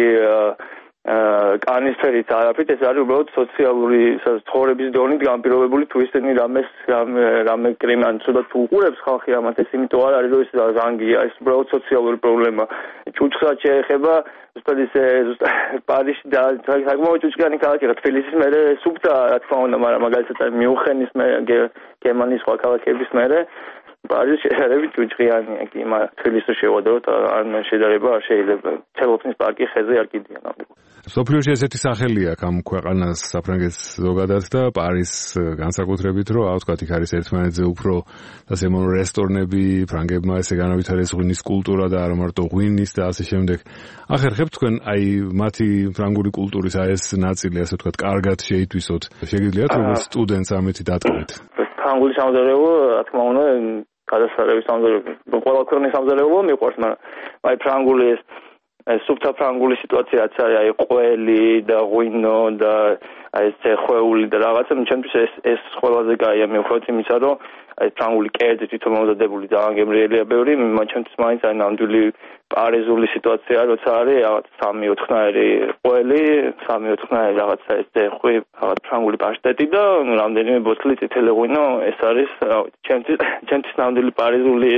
კანისფერით არაფრით, ეს არის უბრალოდ სოციალური ცხოვრების დონით განპირობებული თუ ისინი რამეს რამე კრიმან ცუდად თუ უყურებს ხალხი ამათ, ეს იმიტომ არ არის რომ ეს რანგია, ეს უბრალოდ სოციალური პრობლემა. ჭუჭხად შეეხება ზუსტად ისე პარიზში და საკმაოდ ჭუჭყიანი ქალაქია, თბილისის მერე სუფთა რა თქმა უნდა, მაგრამ მაგალითად მიუნხენის მერე, გერმანიის სხვა ქალაქების მერე პარიზი შედარებით ჭუჭყიანია, კი, მაგრამ თბილისში შევადროთ არ შედარება არ შეიძლება. ცელოფნის პარკი ხეზე არ კიდია ნამდვილად. სოფლიოში ესეთი სახელი აქვს ამ ქვეყანას საფრანგეთს ზოგადად და პარის განსაკუთრებით, რომ აუ თქვათ იქ არის ერთმანეთზე უფრო ასე მომო რესტორნები, ფრანგებმა ესე განავითარეს ღვინის კულტურა და არა მარტო ღვინის და ასე შემდეგ. ახერხებთ თქვენ აი მათი ფრანგული კულტურის აი ეს ნაწილი, ასე ვთქვათ, კარგად შეითვისოთ. შეგიძლიათ როგორც სტუდენტს ამეთი დატკბეთ? ფრანგული სამზარეულო, რა თქმა უნდა, გადასარევი სამზარეულო, ყველა ქვეყნის სამზარეულო მიყვარს, მაგრამ აი ფრანგული ეს სუფთა ფრანგული სიტუაციაც არის, აი ყველი და ღვინო და აი ეს ხვეული და რაღაცა, ჩემთვის ეს ეს ყველაზე კაია, მიუხედავად იმისა, რომ აი ფრანგული კერძი თვითონ მომზადებული ძალიან გემრიელია ბევრი, ჩემთვის მაინც აი ნამდვილი პარიზული სიტუაცია, როცა არის რაღაც სამი ოთხნაირი ყველი, სამი ოთხნაირი რაღაცა ეს ხვი, რაღაც ფრანგული პაშტეტი და რამდენიმე ბოთლი წითელი ღვინო, ეს არის ჩემთვის ჩემთვის ნამდვილი პარიზული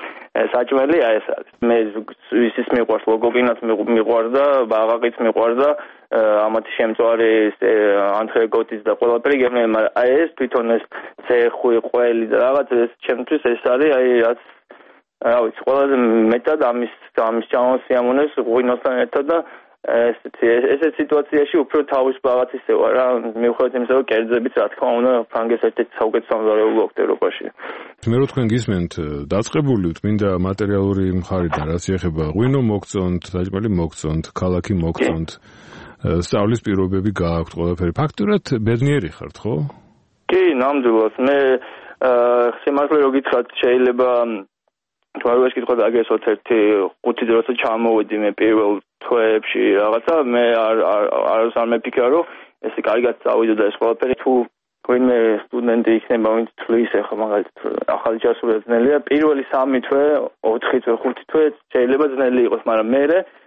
საჭმელია ეს არის. მე ისიც მიყვარს ლოგოკინაც მიყვარდა, ბაღაკიც მიყვარდა, ამათი შემწვარი ანტრეკოტიც და ყველაფერი გემრიელი, მაგრამ აი ეს თვითონ ეს ცეხვი, ყველი და რაღაც ეს ჩემთვის ეს არის აი რაც რა ვიცი, ყველაზე მეტად ამის ამის ჩამოსიამოვნებს ღვინოსთან ერთად და ესეთი ესეთ სიტუაციაში უფრო თავის ბაღაცისევა რა, მიუხედავად იმისა, რომ კერძებიც რა თქმა უნდა ფრანგებს ერთ-ერთი საუკეთესო სამზარეულო აქვს ევროპაში. მე რო თქვენ გისმენთ დაწყებული მინდა მატერიალური მხარიდან, რაც ეხება ღვინო მოგწონთ, საჭმელი მოგწონთ, ქალაქი მოგწონთ, სწავლის პირობები გააქვთ ყველაფერი. ფაქტურად ბედნიერი ხართ, ხო? კი, ნამდვილად. მე სიმართლე რო გითხრათ, შეიძლება თვარვეს გითხრათ აგესოთ ერთი ხუთი დროზე ჩამოვედი მე პირველ თვეებში რაღაცა, მე არ არ არ მეფიქრა რომ ესე კარგად წავიდო და ეს ყველაფერი თუ ვინმე სტუდენტი იქნება, ვინც თვლის ახლა მაგალითად ახალი ჩასული ძნელია, პირველი სამი თვე, ოთხი თვე, ხუთი თვე შეიძლება ძნელი იყოს, მაგრამ მე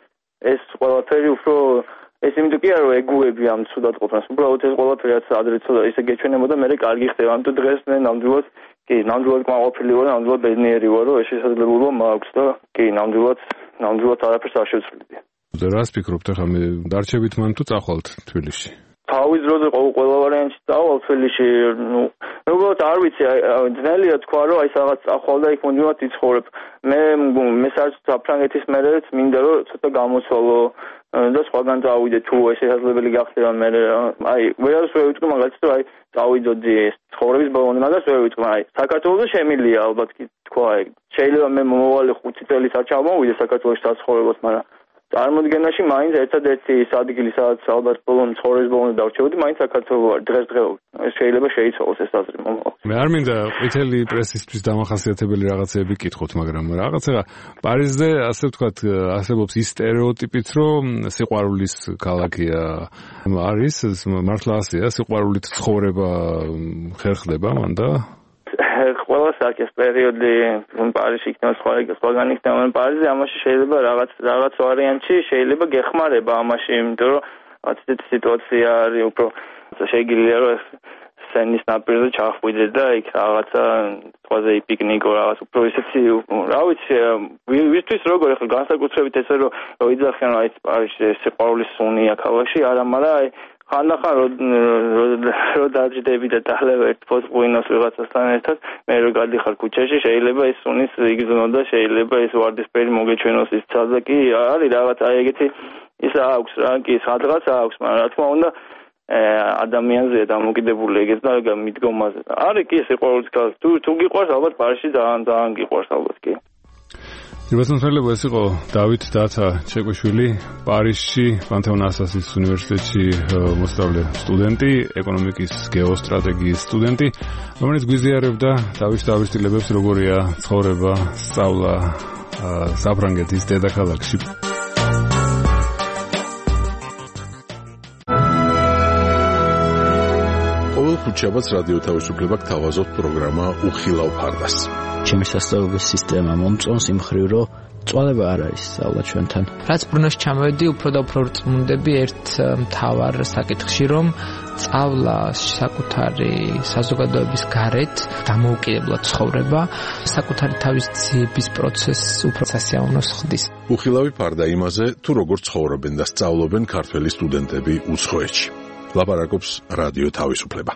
ეს ყველაფერი უფრო ეს იმიტომ კი არა რომ ეგუები ამ ცუდად ყოფნას, უბრალოდ ეს ყველაფერი რაც ადრე ცოტა ისე გეჩვენებოდა, მე კარგი ხდება, ამიტომ დღეს მე ნამდვილად კი, ნამდვილად კმაყოფილი ვარ, ნამდვილად ბედნიერი ვარ, რომ ეს შესაძლებლობა მაქვს და კი, ნამდვილად ნამდვილად არაფერს არ შევცვლიდი. და რას ფიქრობთ ახლა მე დარჩებით მან თუ წახვალთ თბილისში? თავის დროზე ყველა ვარიანტი წავალ თბილისში, ნუ უბრალოდ არ ვიცი, ძნელია თქვა რომ აი რაღაც წახვალ და იქ მომდივარ იცხოვრებ. მე მე საფრანგეთის მერეც მინდა რომ ცოტა გამოცვალო და სხვაგან წავიდე თუ ეს შესაძლებელი გახდება მე აი ვერას ვერ ვიტყვი მაგალითად რომ აი წავიდოდი ეს ცხოვრების ბოლომდე, მაგას ვერ ვიტყვი, აი საქართველოს შემილია ალბათ კი თქვა აი შეიძლება მე მომავალი ხუთი წელიც არ ჩამოვიდე საქართველოში საცხოვრებლად, მაგრამ წარმოდგენაში მაინც ერთადერთი ადგილი სადაც ალბათ ბოლომდე ცხოვრების ბოლომდე დავრჩებოდი, მაინც საქართველო არის დღესდღეობით. ეს შეიძლება შეიცვალოს ეს აზრი მომავალ. მე არ მინდა ყვითელი პრესისთვის დამახასიათებელი რაღაცეები კითხოთ, მაგრამ რაღაცა პარიზზე ასე ვთქვათ არსებობს ის სტერეოტიპით, რომ სიყვარულის ქალაქია არის, მართლა ასეა, სიყვარულით ცხოვრება ხერხდება მან და ყველა საკეს პერიოდი პარიზში იქნება სხვა სხვაგან იქნება პარიზი, ამაში შეიძლება რაღაც რაღაც ვარიანტში შეიძლება გეხმარება ამაში, იმიტომ რომ ასეთი სიტუაცია არის უფრო შეიძლება რომ სენის ნაპირზე ჩახვიდე და იქ რაღაცა სხვაზე პიკნიკო რაღაც უფრო ისეთი რა ვიცი ვისთვის როგორ ახლა განსაკუთრებით ესე რომ ვიძახიან რომ აი პარიზში სიყვარულის უნია ქალაქში არა, მაგრამ აი ხანდახან რო დაჯდები და დალევ ერთ ფოტოინოს ვიღაცასთან ერთად, მე რო გადიხარ ქუჩაში, შეიძლება ეს სუნის იგზნო და შეიძლება ეს ვარდისფერი მოგეჩვენოს ის ცალზე კი არის რაღაც აი ეგეთი ის აქვს რა, კი სადღაც აქვს, მაგრამ რა თქმა უნდა ადამიანზეა დამოკიდებული ეგეც და მიდგომაზე. არის კი სიყვარულის ქალაქი, თუ თუ გიყვარს ალბათ პარიზში ძალიან ძალიან გიყვარს ალბათ კი. ძირითადად ეს იყო დავით დათა ჩეკვიშვილი, პარიზში პანთეონ-ასასის უნივერსიტეტში მოსწავლე სტუდენტი, ეკონომიკის გეოსტრატეგიის სტუდენტი, რომელიც გვიზიარებდა თავის თავისtildeებს, როგორია ცხოვრება, სწავლა საფრანგეთის დედაქალაქში. ხუთშაბათს რადიო თავისუფლება გთავაზობთ პროგრამა უხილავ ფარდას. ჩემი სასწავლებლების სისტემა მომწონს იმ მხრივ, რომ წვალება არ არის სწავლა ჩვენთან. რაც ბრუნოში ჩამოვედი, უფრო და უფრო რწმუნდები ერთ მთავარ საკითხში, რომ სწავლა საკუთარი საზოგადოების გარეთ დამოუკიდებლად ცხოვრება, საკუთარი თავის ძიების პროცესს უფრო სასიამოვნოს ხდის. უხილავი ფარდა იმაზე, თუ როგორ ცხოვრობენ და სწავლობენ ქართველი სტუდენტები უცხოეთში. ლაპარაკობს რადიო თავისუფლება.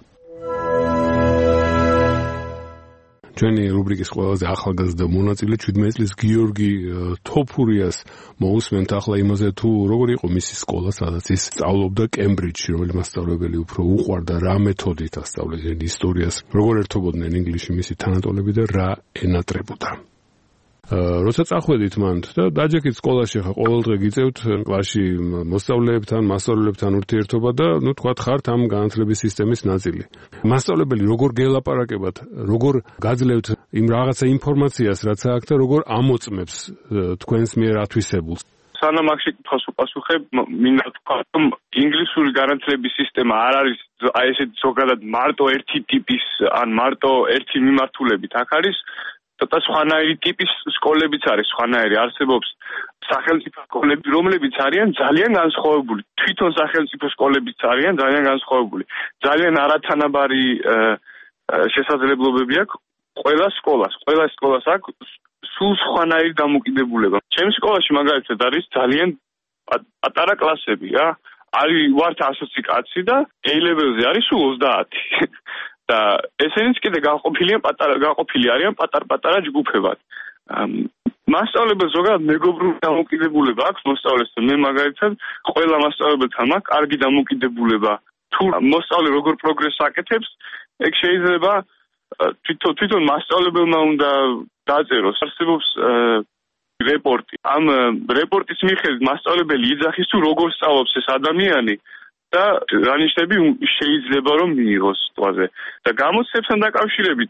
ჩვენი რუბრიკის ყველაზე ახალგაზრდა მონაწილე ჩვიდმეტი წლის გიორგი თოფურიას მოусმენთ ახლა იმაზე, თუ როგორ იყო მისი სკოლა, სადაც ის სწავლობდა კემბრიჯში, რომელი მასწავლებელი უფრო უყვარდა, რა მეთოდით ასწავლებდნენ ისტორიას, როგორ ერთობოდნენ ინგლისში მისი თანატოლები და რა ენატრებოდა. როცა წახვედით მანდ და დაჯექით სკოლაში, ხა ყოველდღე გიწევთ კლასში მოსწავლეებთან, მასწავლებლებთან ურთიერთობა და ნუ თქვათ ხართ ამ განათლების სისტემის ნაწილი. მასწავლებელი როგორ გელაპარაკებათ, როგორ გაძლევთ იმ რაღაცა ინფორმაციას, რაც აქვს და როგორ ამოწმებს თქვენს მიერ ათვისებულს. სანამ აქ შეკითხვას უპასუხებ, მინდა თქვა, რომ ინგლისური განათლების სისტემა არ არის აი ესეთი ზოგადად მარტო ერთი ტიპის, ან მარტო ერთი მიმართულებით. აქ არის ცოტა სხვანაირი ტიპის სკოლებიც არის, სხვანაირი არსებობს სახელმწიფო სკოლები, რომლებიც არიან ძალიან განსხვავებული. თვითონ სახელმწიფო სკოლებიც არიან ძალიან განსხვავებული. ძალიან არათანაბარი შესაძლებლობები აქვს ყველა სკოლას. ყველა სკოლას აქვს სულ სხვანაირი დამოკიდებულება. ჩემს სკოლაში მაგალითად არის ძალიან პატარა კლასები, რა. არის ვართ ასოცი კაცი და A-level-ზე არის სულ ოცდაათი. და ესენიც კიდე გაყოფილია პატარა გაყოფილი არიან პატარ-პატარა ჯგუფებად. მასწავლებელს ზოგადად მეგობრული დამოკიდებულება აქვს მოსწავლესთან. მე მაგალითად ყველა მასწავლებელთან მაქვს კარგი დამოკიდებულება. თუ მოსწავლე როგორ პროგრესს აკეთებს, ეგ შეიძლება თვითონ თვითონ მასწავლებელმა უნდა დაწეროს. არსებობს რეპორტი. ამ რეპორტის მიხედვით მასწავლებელი იძახის თუ როგორ სწავლობს ეს ადამიანი და რა ნიშნები შეიძლება რომ მიიღოს სიტყვაზე. და გამოცდებთან დაკავშირებით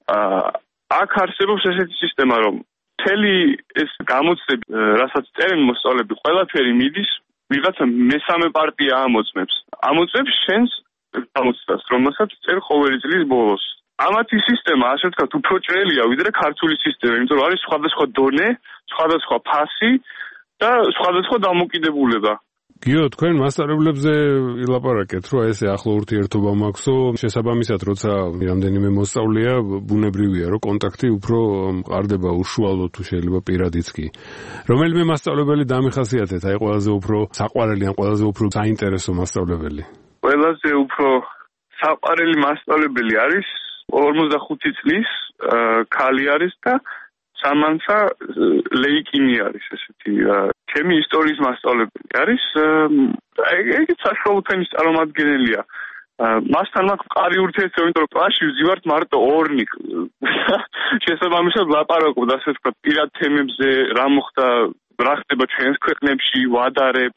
აქ არსებობს ესეთი სისტემა, რომ მთელი ეს გამოცდები, რასაც წერენ მოსწავლეები, ყველაფერი მიდის ვიღაცა მესამე პარტია ამოწმებს. ამოწმებს შენს გამოცდას, რომელსაც წერ ყოველი წლის ბოლოს. ამათი სისტემა, ასე ვთქვათ, უფრო ჭრელია ვიდრე ქართული სისტემა, იმიტომ რომ არის სხვადასხვა დონე, სხვადასხვა ფასი და სხვადასხვა დამოკიდებულება. გიო, თქვენ მასწავლებლებზე ილაპარაკეთ, რომ ესე ახლო ურთიერთობა მაქვსო, შესაბამისად, როცა რამდენიმე მოსწავლეა, ბუნებრივია, რომ კონტაქტი უფრო მყარდება უშუალოდ თუ შეიძლება პირადიც კი. რომელიმე მასწავლებელი დამიხასიათეთ, აი ყველაზე უფრო საყვარელი ან ყველაზე უფრო საინტერესო მასწავლებელი? ყველაზე უფრო საყვარელი მასწავლებელი არის ორმოცდახუთი წლის ქალი არის და სამანცა ლეიკინი არის ესეთი. ჩემი ისტორიის მასწავლებელი არის. ეგეც საშუალო ფენის წარმომადგენელია. მასთან მაქვს მყარი ურთიერთობა, იმიტომ რომ კლასში ვზივართ მარტო ორნი. შესაბამისად ლაპარაკობთ, ასე ვთქვათ, პირად თემებზე, რა მოხდა, რა ხდება ჩვენს ქვეყნებში, ვადარებთ.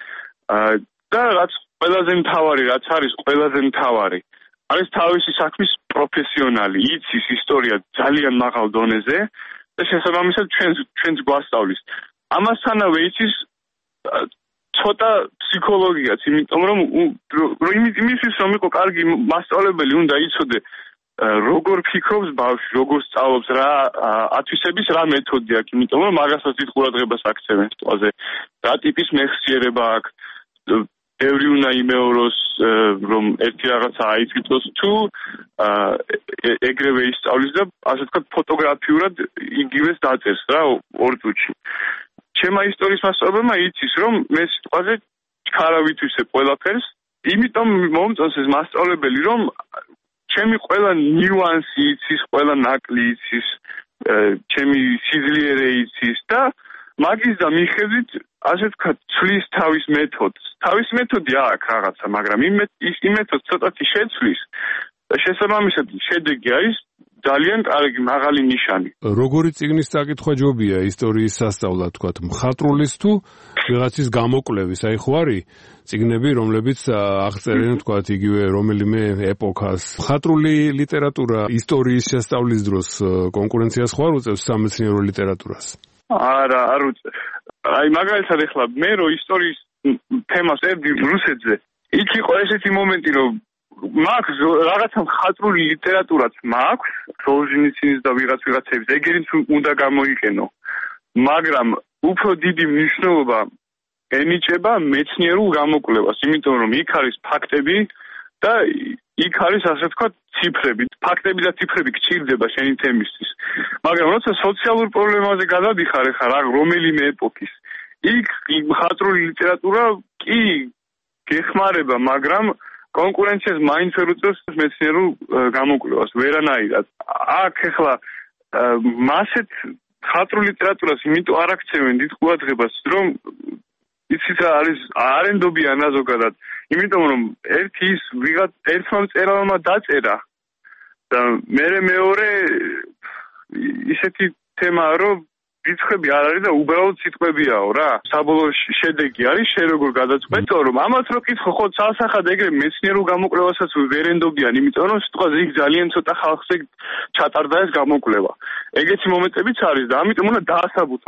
და რაც ყველაზე მთავარი, რაც არის ყველაზე მთავარი, არის თავისი საქმის პროფესიონალი, იცის ისტორია ძალიან მაღალ დონეზე და შესაბამისად ჩვენს ჩვენს გვასწავლის. ამასთანავე იცის ცოტა ფსიქოლოგიაც, იმიტომ რომ იმისთვის რომ იყო კარგი მასწავლებელი, უნდა იცოდე როგორ ფიქრობს ბავშვი, როგორ სწავლობს, რა ათვისების რა მეთოდი აქვს, იმიტომ რომ მაგასაც დიდ ყურადღებას აქცევენ სიტყვაზე. რა ტიპის მეხსიერება აქვს, ბევრი უნდა იმეოროს, რომ ერთი რაღაცა აიწვიტოს თუ ეგრევე ისწავლის და ასე ვთქვათ ფოტოგრაფიურად იგივეს დაწერს რა ორ წუთში. ჩემი ისტორიის მასწავლებელმა იცის, რომ მე სიტყვაზე ჩქარა ვითვისებ ყველაფერს, იმიტომ მომწონს ეს მასწავლებელი, რომ ჩემი ყველა ნიუანსი იცის, ყველა ნაკლი იცის, ჩემი სიძლიერე იცის და მაგის და მიხედვით ასე ვთქვათ ცვლის თავის მეთოდს. თავის მეთოდი აქვს რაღაცა, მაგრამ იმ მეთოდს ცოტათი შეცვლის და შესაბამისად შედეგი არის ძალიან კარგი მაღალი ნიშანი. როგორი წიგნის წაკითხვა ჯობია ისტორიის სასწავლად, თქვათ, მხატვრულის თუ ვიღაცის გამოკვლევის, აი ხო არის წიგნები, რომლებიც აღწერენ, თქვათ, იგივე რომელიმე ეპოქას. მხატვრული ლიტერატურა ისტორიის შესწავლის დროს კონკურენციას ხო არ უწევს სამეცნიერო ლიტერატურას? არა, არ უწევს. აი მაგალითად ეხლა მე რო ისტორიის თემას ერდი რუსეთზე, იქ იყო ესეთი მომენტი, რომ მაქვს რაღაცა მხატვრული ლიტერატურაც მაქვს, სოლჟენიცინის და ვიღაც ვიღაცების, ეგერიც უნდა გამოიყენო. მაგრამ უფრო დიდი მნიშვნელობა ენიჭება მეცნიერულ გამოკვლევას, იმიტომ რომ იქ არის ფაქტები და იქ არის ასე ვთქვათ ციფრები. ფაქტები და ციფრები გჭირდება შენი თემისთვის. მაგრამ როცა სოციალურ პრობლემაზე გადადიხარ ხარ რა რომელიმე ეპოქის, იქ მხატვრული ლიტერატურა კი გეხმარება, მაგრამ კონკურენციას მაინც ვერ უწევს მეცნიერულ გამოკვლევას, ვერანაირად. აქ ახლა მასეთ მხატვრული ლიტერატურას იმიტომ არ აქცევენ დიდ ყურადღებას, რომ იცით რა არის არენდობიანა ზოგადად, იმიტომ რომ ერთი ის ვიღაც ერთმა მწერალმა დაწერა და მერე მეორე ისეთი თემაა, რომ რიცხვები არ არის და უბრალოდ სიტყვებიაო რა. საბოლოო შედეგი არის შენ როგორ გადაწყვეტო, რომ ამას რო კითხო, ხო ცალსახად ეგრე მეცნიერულ გამოკვლევასაც ვერ ენდობიან, იმიტომ რომ სიტყვაზე იქ ძალიან ცოტა ხალხზე ჩატარდა ეს გამოკვლევა. ეგეთი მომენტებიც არის და ამიტომ უნდა დაასაბუთო.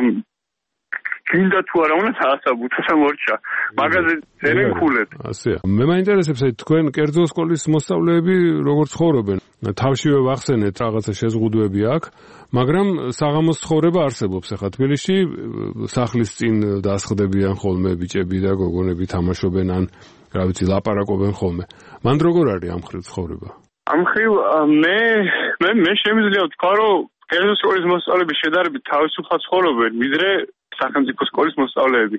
გინდა თუ არა უნდა დაასაბუთო სამორჩა. მაგაზე წერენ ქულეთ. ასეა. მე მაინტერესებს აი თქვენ კერძო სკოლის მოსწავლეები როგორ ცხოვრობენ. თავშივე ვახსენეთ რაღაცა შეზღუდვები აქვს, მაგრამ საღამოს ცხოვრება არსებობს ახლა თბილისში, სახლის წინ დასხდებიან ხოლმე ბიჭები და გოგონები თამაშობენ ან რა ვიცი ლაპარაკობენ ხოლმე. მან როგორ არის ამ ხრივ ცხოვრება? ამ ხრივ მე მე მე შემიძლია ვთქვა, რომ კერძო სკოლის მოსწავლეები შედარებით თავისუფლად ცხოვრობენ, ვიდრე სახელმწიფო სკოლის მოსწავლეები.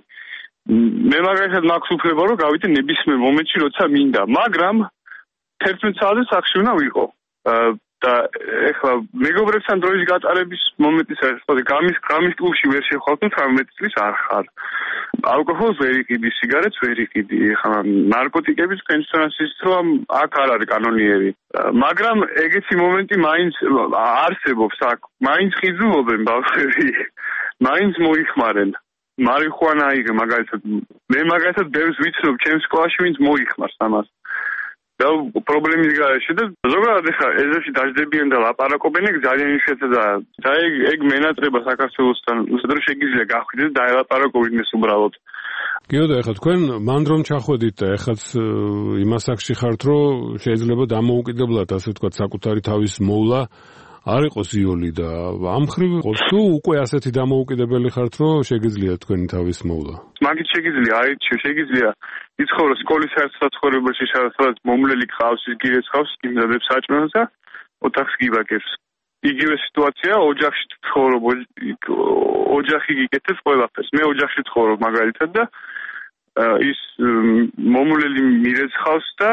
მე მაგალითად მაქვს უფლება, რომ გავიდე ნებისმიერ მომენტში, როცა მინდა, მაგრამ თერთმეტ საათზე სახლში უნდა ვიყო. და ეხლა მეგობრებთან დროის გატარების მომენტის ახლა გამის გამის კლუბში ვერ შეხვალ, თერთმეტ წლის არ ხარ. ალკოჰოლს ვერ იყიდი, სიგარეტს ვერ იყიდი, ეხლა ნარკოტიკების კონსუმაციის რომ აქ არ არის კანონიერი. მაგრამ ეგეთი მომენტი მაინც არსებობს აქ. მაინც ხიზულობენ ბავშვები. მაინც მოიხმარენ. მარიხუანა იღე მაგალითად. მე მაგალითად ბევრს ვიცნობ ჩემს სკოლაში, ვინც მოიხმარს ამას. და პრობლემის გარეშე და ზოგადად ეხლა ეზოში დაждდებიან და ლაპარაკობენ, ეგ ძალიან იშვიათადაა. და ეგ ეგ მენატრება საქართველოსთან, უბრალოდ შეგიძლია გახვიდეთ და დაელაპარაკობინეს უბრალოდ. გიოდა ეხლა თქვენ მანდ რომ ჩახვედით და ეხაც იმას აქში ხართ, რომ შეიძლება დამოუკიდებლად ასე ვთქვათ საკუთარი თავის მოვლა არ იყოს იოლი და ამ ხრივ ყავს თუ უკვე ასეთი დამოუკიდებელი ხართ, რომ შეგიძლიათ თქვენი თავის მოვლა. მაგით შეგიძლია, არის შეგიძლია იცხოვრო სკოლის საცხოვრებელში, სადაც მომვლელი ყავს, ის გირეს ყავს, იმზადებს საჭმელს და ოთახს გიბაგებს. იგივე სიტუაცია ოჯახში ცხოვრობ, ოჯახი გიკეთებს ყველაფერს. მე ოჯახში ცხოვრობ მაგალითად და ის მომვლელი მირეც ყავს და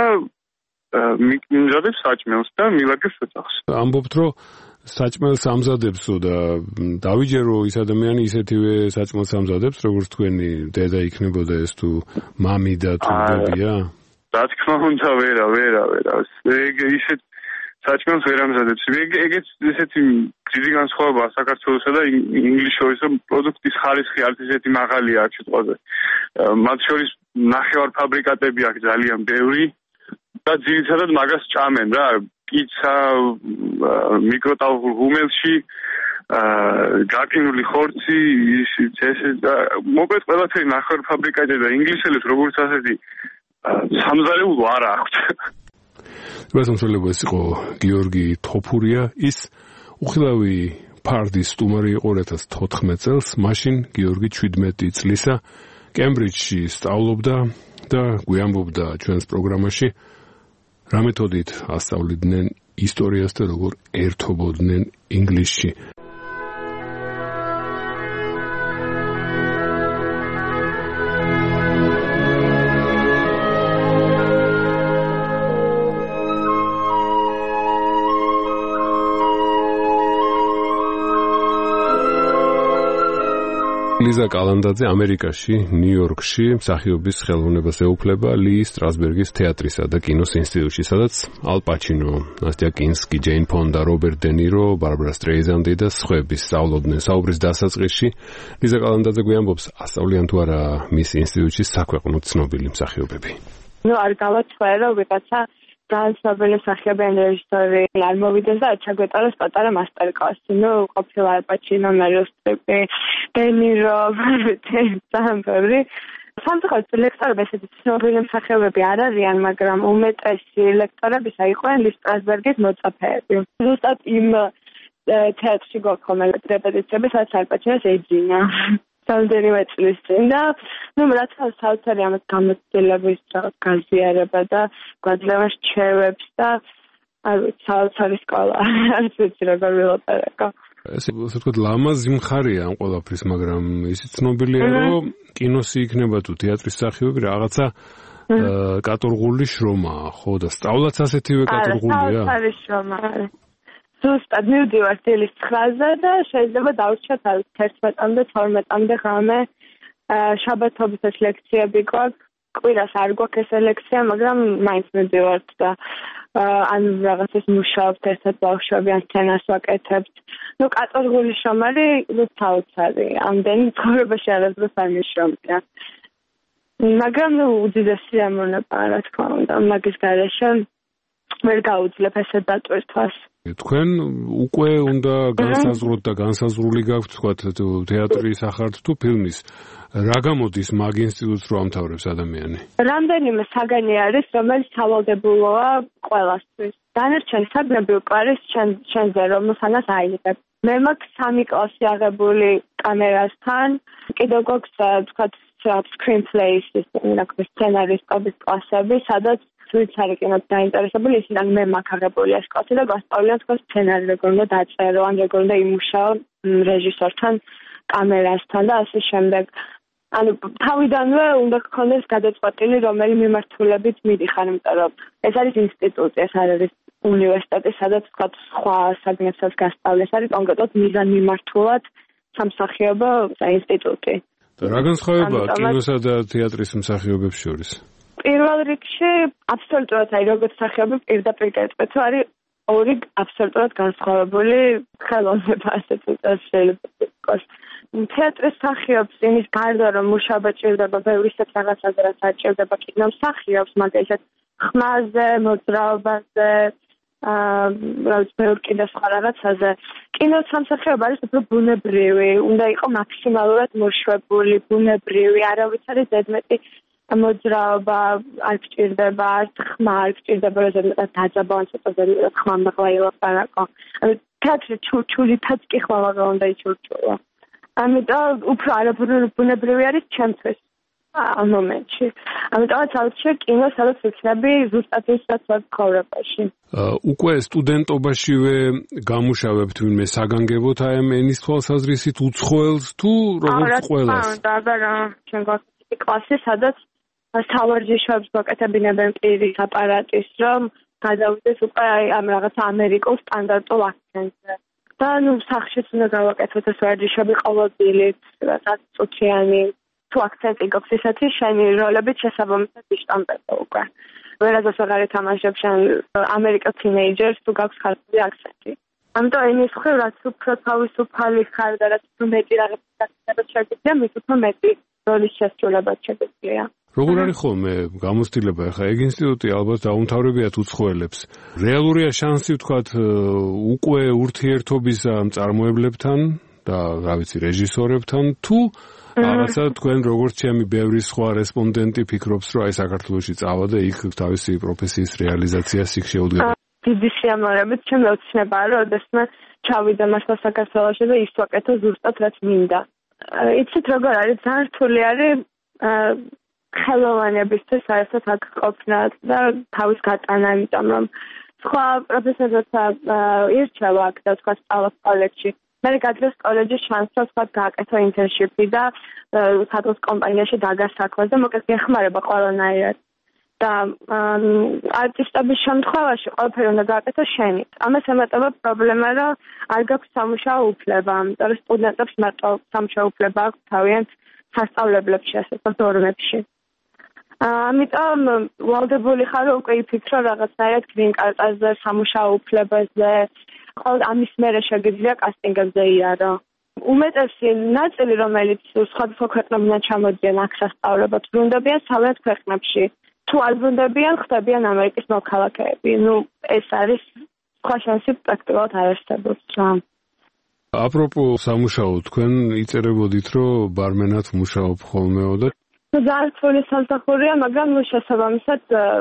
მიმზადებს საჭმელს და მივაგებს ოთახს. ამბობთ, რომ საჭმელს ამზადებსო და დავიჯერო ის ადამიანი ისეთივე საჭმელს ამზადებს, როგორც თქვენი დედა იქნებოდა ეს თუ მამი და თუ ბებია? რა თქმა უნდა, ვერა, ვერა, ვერა. ეგ ისეთ საჭმელს ვერ ამზადებს. ეგ ეგეც ესეთი დიდი განსხვავებაა საქართველოსა და ინგლისში შორის, რომ პროდუქტის ხარისხი არც ისეთი მაღალია აქ სიტყვაზე. მათ შორის ნახევარ ფაბრიკატები აქვს ძალიან ბევრი. და ძირითადად მაგას ჭამენ რა, პიცა, მიკროტალღურ ღუმელში, გაკინული ხორცი, წესი და მოკლედ ყველაფერი ნახევარ ფაბრიკატი და ინგლისელებს როგორც ასეთი სამზარეულო არ აქვთ. გასამშრალებლად ეს იყო გიორგი თოფურია, ის უხილავი ფარდის სტუმარი იყო ორი ათას თოთხმეტ წელს, მაშინ გიორგი შვიდმეტი წლისა კემბრიჯში სწავლობდა და გვიამბობდა ჩვენს პროგრამაში რა მეთოდით ასწავლიდნენ ისტორიას და როგორ ერთობოდნენ ინგლისში. ლიზა კალანდაძე ამერიკაში, ნიუ-იორკში მსახიობის ხელოვნებას ეუფლება ალი სტრასბერგის თეატრისა და კინოს ინსტიტუტში, სადაც ალ პაჩინო, ნასტია კინსკი, ჯეინ ფონდა, რობერტ დე ნირო, ბარბარა სტრეიზანდი და სხვები სწავლობდნენ საუბრის დასაწყისში. ლიზა კალანდაძე გვიამბობს, ასწავლიან თუ არა მის ინსტიტუტში საქვეყნოდ ცნობილი მსახიობები. ნუ არ გავაცხარე, რომ ვიღაცა განსხვავებული მსახიობი რეჟისორი არ მოვიდეს და ჩაგვეტაროს პატარა მასტერკლასი. ნუ ყოფილა ალ პაჩინო, მერილ სტრიპი, დე ნირო, ძალიან ბევრი. სამწუხაროდ ლექტორები ესეთი ცნობილი მსახიობები არ არიან, მაგრამ უმეტესი ლექტორებისა იყვნენ ლის სტრასბერგის მოწაფეები. ზუსტად იმ თეატრში გვაქვს რეპეტიციები, სადაც ალპაჩინოს ეძინა. რამდენიმე წლის წინ და ნუ რაც საოცარი ამას გამოცდილების რაღაც გაზიარება და გვაძლევა რჩევებს და არ ვიცი საოცარი სკოლა არც ვიცი როგორ ვილაპარაკო. ეს ასე ვთქვათ ლამაზი მხარეა ამ ყველაფრის, მაგრამ ისიც ცნობილია რომ კინოსი იქნება თუ თეატრის მსახიობი რაღაცა კატორღული შრომაა, ხო და სწავლაც ასეთივე კატორღულია? არა, საოცარი შრომა არის. ზუსტად მივდივარ დილის ცხრაზე და შეიძლება დავრჩათ თერთმეტამდე თორმეტამდე ღამე შაბათობისას ლექციები გვაქვს. კვირას არ გვაქვს ეს ლექცია, მაგრამ მაინც მივდივართ და ან რაღაცას მუშაობთ ერთად ბავშვები, ან სცენას ვაკეთებთ. ნუ კატორღული შრომა არის საოცარი. ამდენი ცხოვრებაში არასდროს არ მიშრომია. მაგრამ ნუ უდიდესი სიამოვნებაა, რა თქმა უნდა, მაგის გარეშე ვერ გაუძლებ ესეთ დატვირთვას. თქვენ უკვე უნდა განსაზღვროთ და განსაზღვრული გაქვთ თქვათ თეატრის ახართ თუ ფილმის. რა გამოდის მაგ ინსტიტუტს რო ამთავრებს ადამიანი? რამდენიმე საგანი არის, რომელიც სავალდებულოა ყველასთვის. დანარჩენი საგნები უკვე არის ჩვენზე, რომელთანაც აიღებ. მე მაქვს სამი კლასი აღებული კამერასთან, კიდევ გვაქვს თქვათ screenplays, სცენარისტობის კლასები, სადაც ვინც არის კინოთ დაინტერესებული, ისინი მე მაქვს აღებული ეს კლასი და გასწავლიან თქვენ სცენარი როგორ უნდა დაწერო, ან როგორ უნდა იმუშაო რეჟისორთან, კამერასთან და ასე შემდეგ. ანუ თავიდანვე უნდა გქონდეს გადაწყვეტილი რომელი მიმართულებით მიდიხარ, იმიტომ რომ ეს არის ინსტიტუტი, ეს არ არის უნივერსიტეტი, სადაც თქვა სხვა საგნებსაც გასწავლეს, არის კონკრეტულად მიზანმიმართულად სამსახიობო ინსტიტუტი. და რა განსხვავებაა კინოსა და თეატრის მსახიობებს შორის? პირველ რიგში აბსოლუტურად აი როგორც მსახიობი პირდაპირ გეტყვით, რომ არის ორი აბსოლუტურად განსხვავებული ხელოვნება, ასე ვთქვათ, შეიძლება იყოს. თეატრის მსახიობს იმის გარდა რომ მუშაობა ჭირდება ბევრი ისეთ რაღაცაზე, რაც არ ჭირდება კინომსახიობს, მაგალითად ხმაზე, მოძრაობაზე, აა რაც ბევრი კიდე სხვა რაღაცაზე. კინოსამსახიობა არის უფრო ბუნებრივი, უნდა იყოს მაქსიმალურად მოშვებული, ბუნებრივი, არავის არის ზედმეტი მოძრაობა არ გჭირდება, არც ხმა არ გჭირდება, რომ ზედმეტად დაძაბო, ან ცოტა ზედმეტად ხმამ და ყლაილაპარაკო. ანუ თეატრი ჩურჩულითაც კი ხვალაღა უნდა იჩურჩულა. ამიტომ უფრო არაბუნებრივი არის ჩემთვის ამ მომენტში. ამიტომაც ავირჩიე კინო, სადაც ვიქნები ზუსტად ის, რაც ვარ ცხოვრებაში. უკვე სტუდენტობაშივე გამუშავებთ ვინმე საგანგებოდ აი ამ ენის თვალსაზრისით უცხოელს თუ როგორც ყველას? რა თქმა უნდა, ჩვენ გვაქვს კლასი, სადაც სავარჯიშოებს გვაკეთებინებენ პირის აპარატის, რომ გადავიდეს უკვე ამ რაღაცა ამერიკულ სტანდარტულ აქცენტზე. და ნუ სახშიც უნდა გავაკეთოთ ეს ვარჯიშები ყოველდღიურად, რაღაც წუთიანი. თუ აქცენტი გაქვს ისეთი, შენი როლებით შესაბამისად იშტამპება უკვე. ვერასდროს აღარ ეთამაშებ შენ ამერიკელ თინეიჯერს, თუ გაქვს ხალხური აქცენტი. ამიტომ იმის მხრივ, რაც უფრო თავისუფალი ხარ და რაც უფრო მეტი რაღაცას შეგვიძლია, მის უფრო მეტი როლის შესრულება შეგვიძლია. როგორ არის ხოლმე გამოცდილება? ახლა ეგ ინსტიტუტი ალბათ დაუმთავრებიათ უცხოელებს. რეალურია შანსი ვთქვათ უკვე ურთიერთობისა მწარმოებლებთან და რა ვიცი რეჟისორებთან თუ რაღაცა თქვენ როგორც ჩემი ბევრი სხვა რესპონდენტი ფიქრობს, რომ აი საქართველოში წავა და იქ თავისი პროფესიის რეალიზაციას იქ შეუდგება. დიდი სიამოვნებით ჩემი ოცნებაა, რომ ოდესმე ჩავიდე მართლა საქართველოში და ის ვაკეთო ზუსტად რაც მინდა. იცით როგორ არის, ძალიან რთული არის ხელოვანებისთვის საერთოდ აქ ყოფნა და თავის გატანა, იმიტომ რომ სხვა პროფესორებთან ირჩევა აქ და თქვა სწავლობს კოლეჯში. მე გადრეს კოლეჯის შანსს თქვა გააკეთო ინტერნშიპი და სადღაც კომპანიაში დაგასაქმეს და მოკლედ გეხმარება ყველანაირად. და არტისტების შემთხვევაში ყველაფერი უნდა გააკეთო შენით. ამას ემატება პრობლემა, რომ არ გაქვს სამუშაო უფლება, ამიტომ სტუდენტებს მარტო სამუშაო უფლება აქვს თავიანთ სასწავლებლებში, ასე ვთქვათ, დორმებში. ამიტომ ვალდებული ხარ რომ უკვე იფიქრო რაღაცნაირად გრინ კარტაზე, სამუშაო უფლებაზე, ყოველ ამის მერე შეგიძლია კასტინგებზე იარო. უმეტესი ნაწილი, რომელიც სხვადასხვა ქვეყნებიდან ჩამოდიან აქ სასწავლებად, ბრუნდებიან თავიანთ ქვეყნებში. თუ არ ბრუნდებიან, ხდებიან ამერიკის მოქალაქეები. ნუ ეს არის სხვა შანსი პრაქტიკულად არ არსებობს რა. აპროპო სამუშაო, თქვენ იწერებოდით, რომ ბარმენად მუშაობ ხოლმეო და ძალიან რთული სამსახურია, მაგრამ შესაბამისად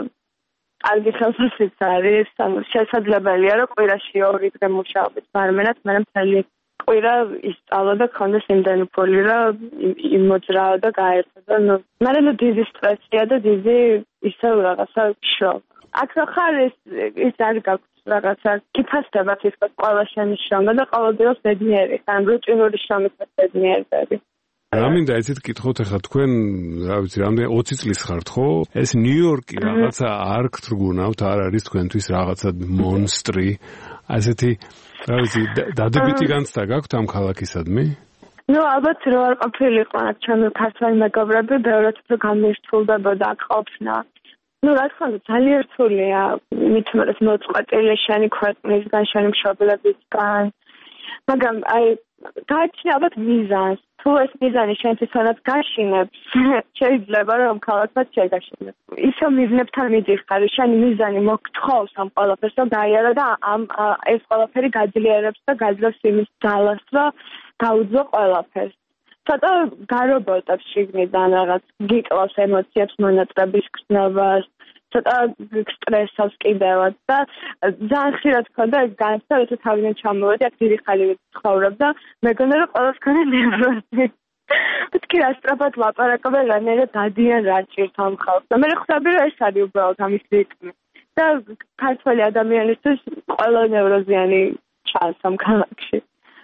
კარგი ხელსაწყოც არის, ანუ შესაძლებელია, რომ კვირაში ორი დღე მუშაობდეს ბარმენად, მაგრამ მთელი კვირა ისწავლა და ქონდეს იმდენი ფული, რომ იმოძრაო და გაერთო. ნუ მაგრამ დიდი სტრესია და დიდი ისე რაღაცა შო. აქ რო ხარ ის ის არ გაქვს რაღაცა კიფასდება თვითონ ყველა შენი შრომა და ყოველდღიურად ბედნიერი, ან რუტინული შრომით ბედნიერები. რა მინდა ეცეთ კითხოთ ახლა თქვენ, რა ვიცი, რამდენი ოცი წლის ხართ ხო? ეს ნიუ-იორკი რაღაცა არ გთრგუნავთ, არ არის თქვენთვის რაღაცა მონსტრი, ასეთი, რა ვიცი, დადებითი განცდა გაქვთ ამ ქალაქისადმი? ნუ ალბათ რო არ ყოფილიყო აქ ჩემი ქართველი მეგობრები, ბევრად უფრო გამირთულდებოდა აქ ყოფნა. ნუ რა თქმა უნდა ძალიან რთულია, მით უმეტეს მოწყვეტილი შენი ქვეყნისგან, შენი მშობლებისგან, მაგრამ აი გააჩნია ალბათ მიზანს. თუ ეს მიზანი შენთვისაც გაშინებს, შეიძლება რომ ქალაქსაც შეგაშინებს. ისო მიზნებთან მიდიხარ, შენი მიზანი მოგთხოვს ამ ყველაფერს, რომ დაიარა და ამ ეს ყველაფერი გაძლიერებს და გაძლევს იმის ძალას, რომ გაუძლო ყველაფერს. ცოტა გარობოტებს შიგნიდან რაღაც გიკლავს ემოციებს, მონატრების გრძნობას, ცოტა სტრესავს კიდევაც და ძალიან ხშირად ხდება ეს განცდა, რომ თავიდან ჩამოვედი, აქ დიდი ხანი ვცხოვრობ და მეგონა რომ ყველას ქონდა ნერვოზი. მეთქი რა სწრაფად ლაპარაკობენ, რანაირად დადიან რა ჭირთ ამ ხალხს. და მე ხვდები რომ ეს არის უბრალოდ ამის რიტმი. და ქართველი ადამიანისთვის ყველა ნევროზიანი ჩანს ამ ქალაქში.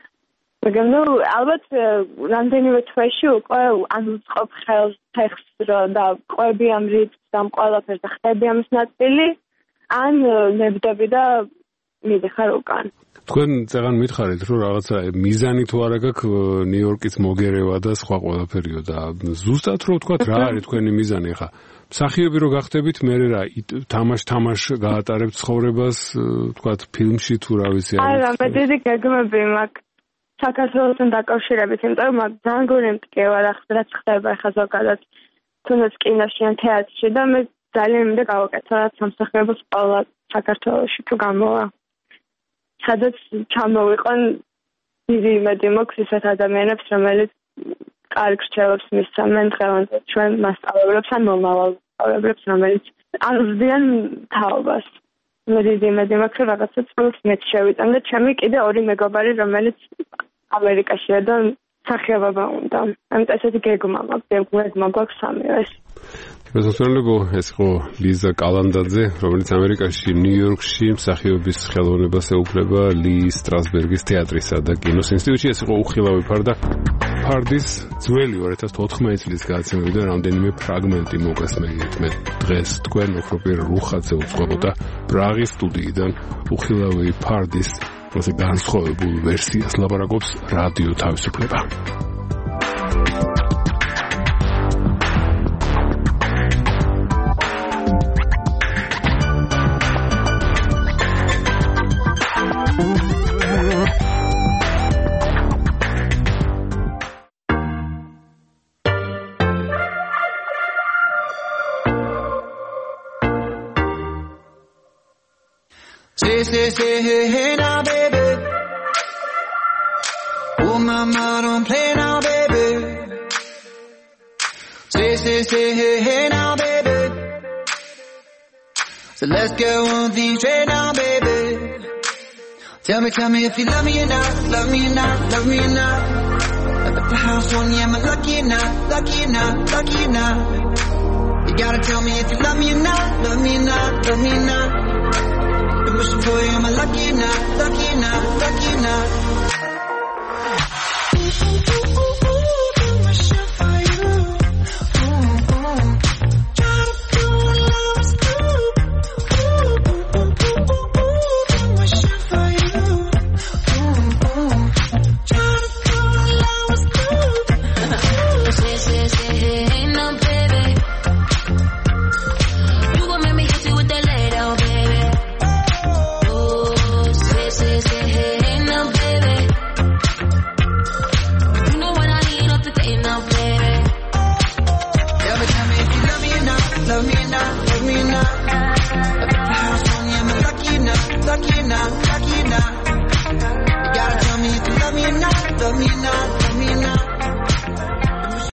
მაგრამ ნუ ალბათ რამდენიმე თვეში უკვე ან უწყობ ხელს ტექსტს და ყვები ამ რიტმს ამ ყველაფერს და ხდები ამის ნაწილი, ან ნებდები და მიდიხარ უკან. თქვენ წეგან მითხარით, რომ რაღაცა მიზანი თუ არა გაქვს ნიუ-იორკის მოგერევა და სხვა ყველაფერიო და ზუსტად რო ვთქვათ, რა არის თქვენი მიზანი ხა? მსახიობი რო გახდებით, მე რა თამაშ-თამაშ გაატარებთ ცხოვრებას, ვთქვათ, ფილმში თუ რა ვიცი არის. არა, მე დიდი გეგმები მაქვს. საქართველოსთან დაკავშირებით, იმიტომ რომ ძალიან გონი მტკივა რაც ხდება ახლა ზოგადად თუნდაც კინოში ან თეატრში და მე ძალიან მინდა გავაკეთო რა სამსახიობოს ყველა საქართველოში თუ გამოვა. სადაც ჩამოვიყონ დიდი იმედი მაქვს ისეთ ადამიანებს, რომელიც კარგ რჩევებს მისცემენ დღევანდელ ჩვენ მასწავლებლებს ან მომავალ მასწავლებლებს, რომელიც აღზრდიან თაობას. მე დიდი იმედი მაქვს, რომ რაღაცა წელს მეც შევიტან და ჩემი კიდე ორი მეგობარი, რომელიც ამერიკაშია და სახიობობა უნდა. ამიტომ ესეთი გეგმა მაქვს, გეგმა გვაქვს სამივეს. გასასწორებო ეს იყო ლიზა კალანდაძე, რომელიც ამერიკაში ნიუ-იორკში მსახიობის ხელოვნებას ეუფლება ალი სტრასბერგის თეატრისა და კინოს ინსტიტუტში. ეს იყო უხილავი ფარდა. ფარდის ძველი ორი ათას ოთხმოცი წლის გადაცემიდან რამდენიმე ფრაგმენტი მოგესმენთ. მე დღეს თქვენ ოქროპირ რუხაძე უძღვებოდა პრაღის სტუდიიდან უხილავი ფარდის ასე განსხვავებულ ვერსიას ლაპარაკობს რადიო თავისუფლება. Say, say, say, hey, hey, now, baby. Oh, mama, don't play now, baby. Say, say, say, hey, hey, now, baby. So let's get one thing straight now, baby. Tell me, tell me if you love me or not, love me or not, love me or not. At the house on you, am I lucky or not, lucky or not, lucky or not? You gotta tell me if you love me or not, love me or not, love me or not. I'm wishing for you, am I lucky or not, lucky or not, lucky or not?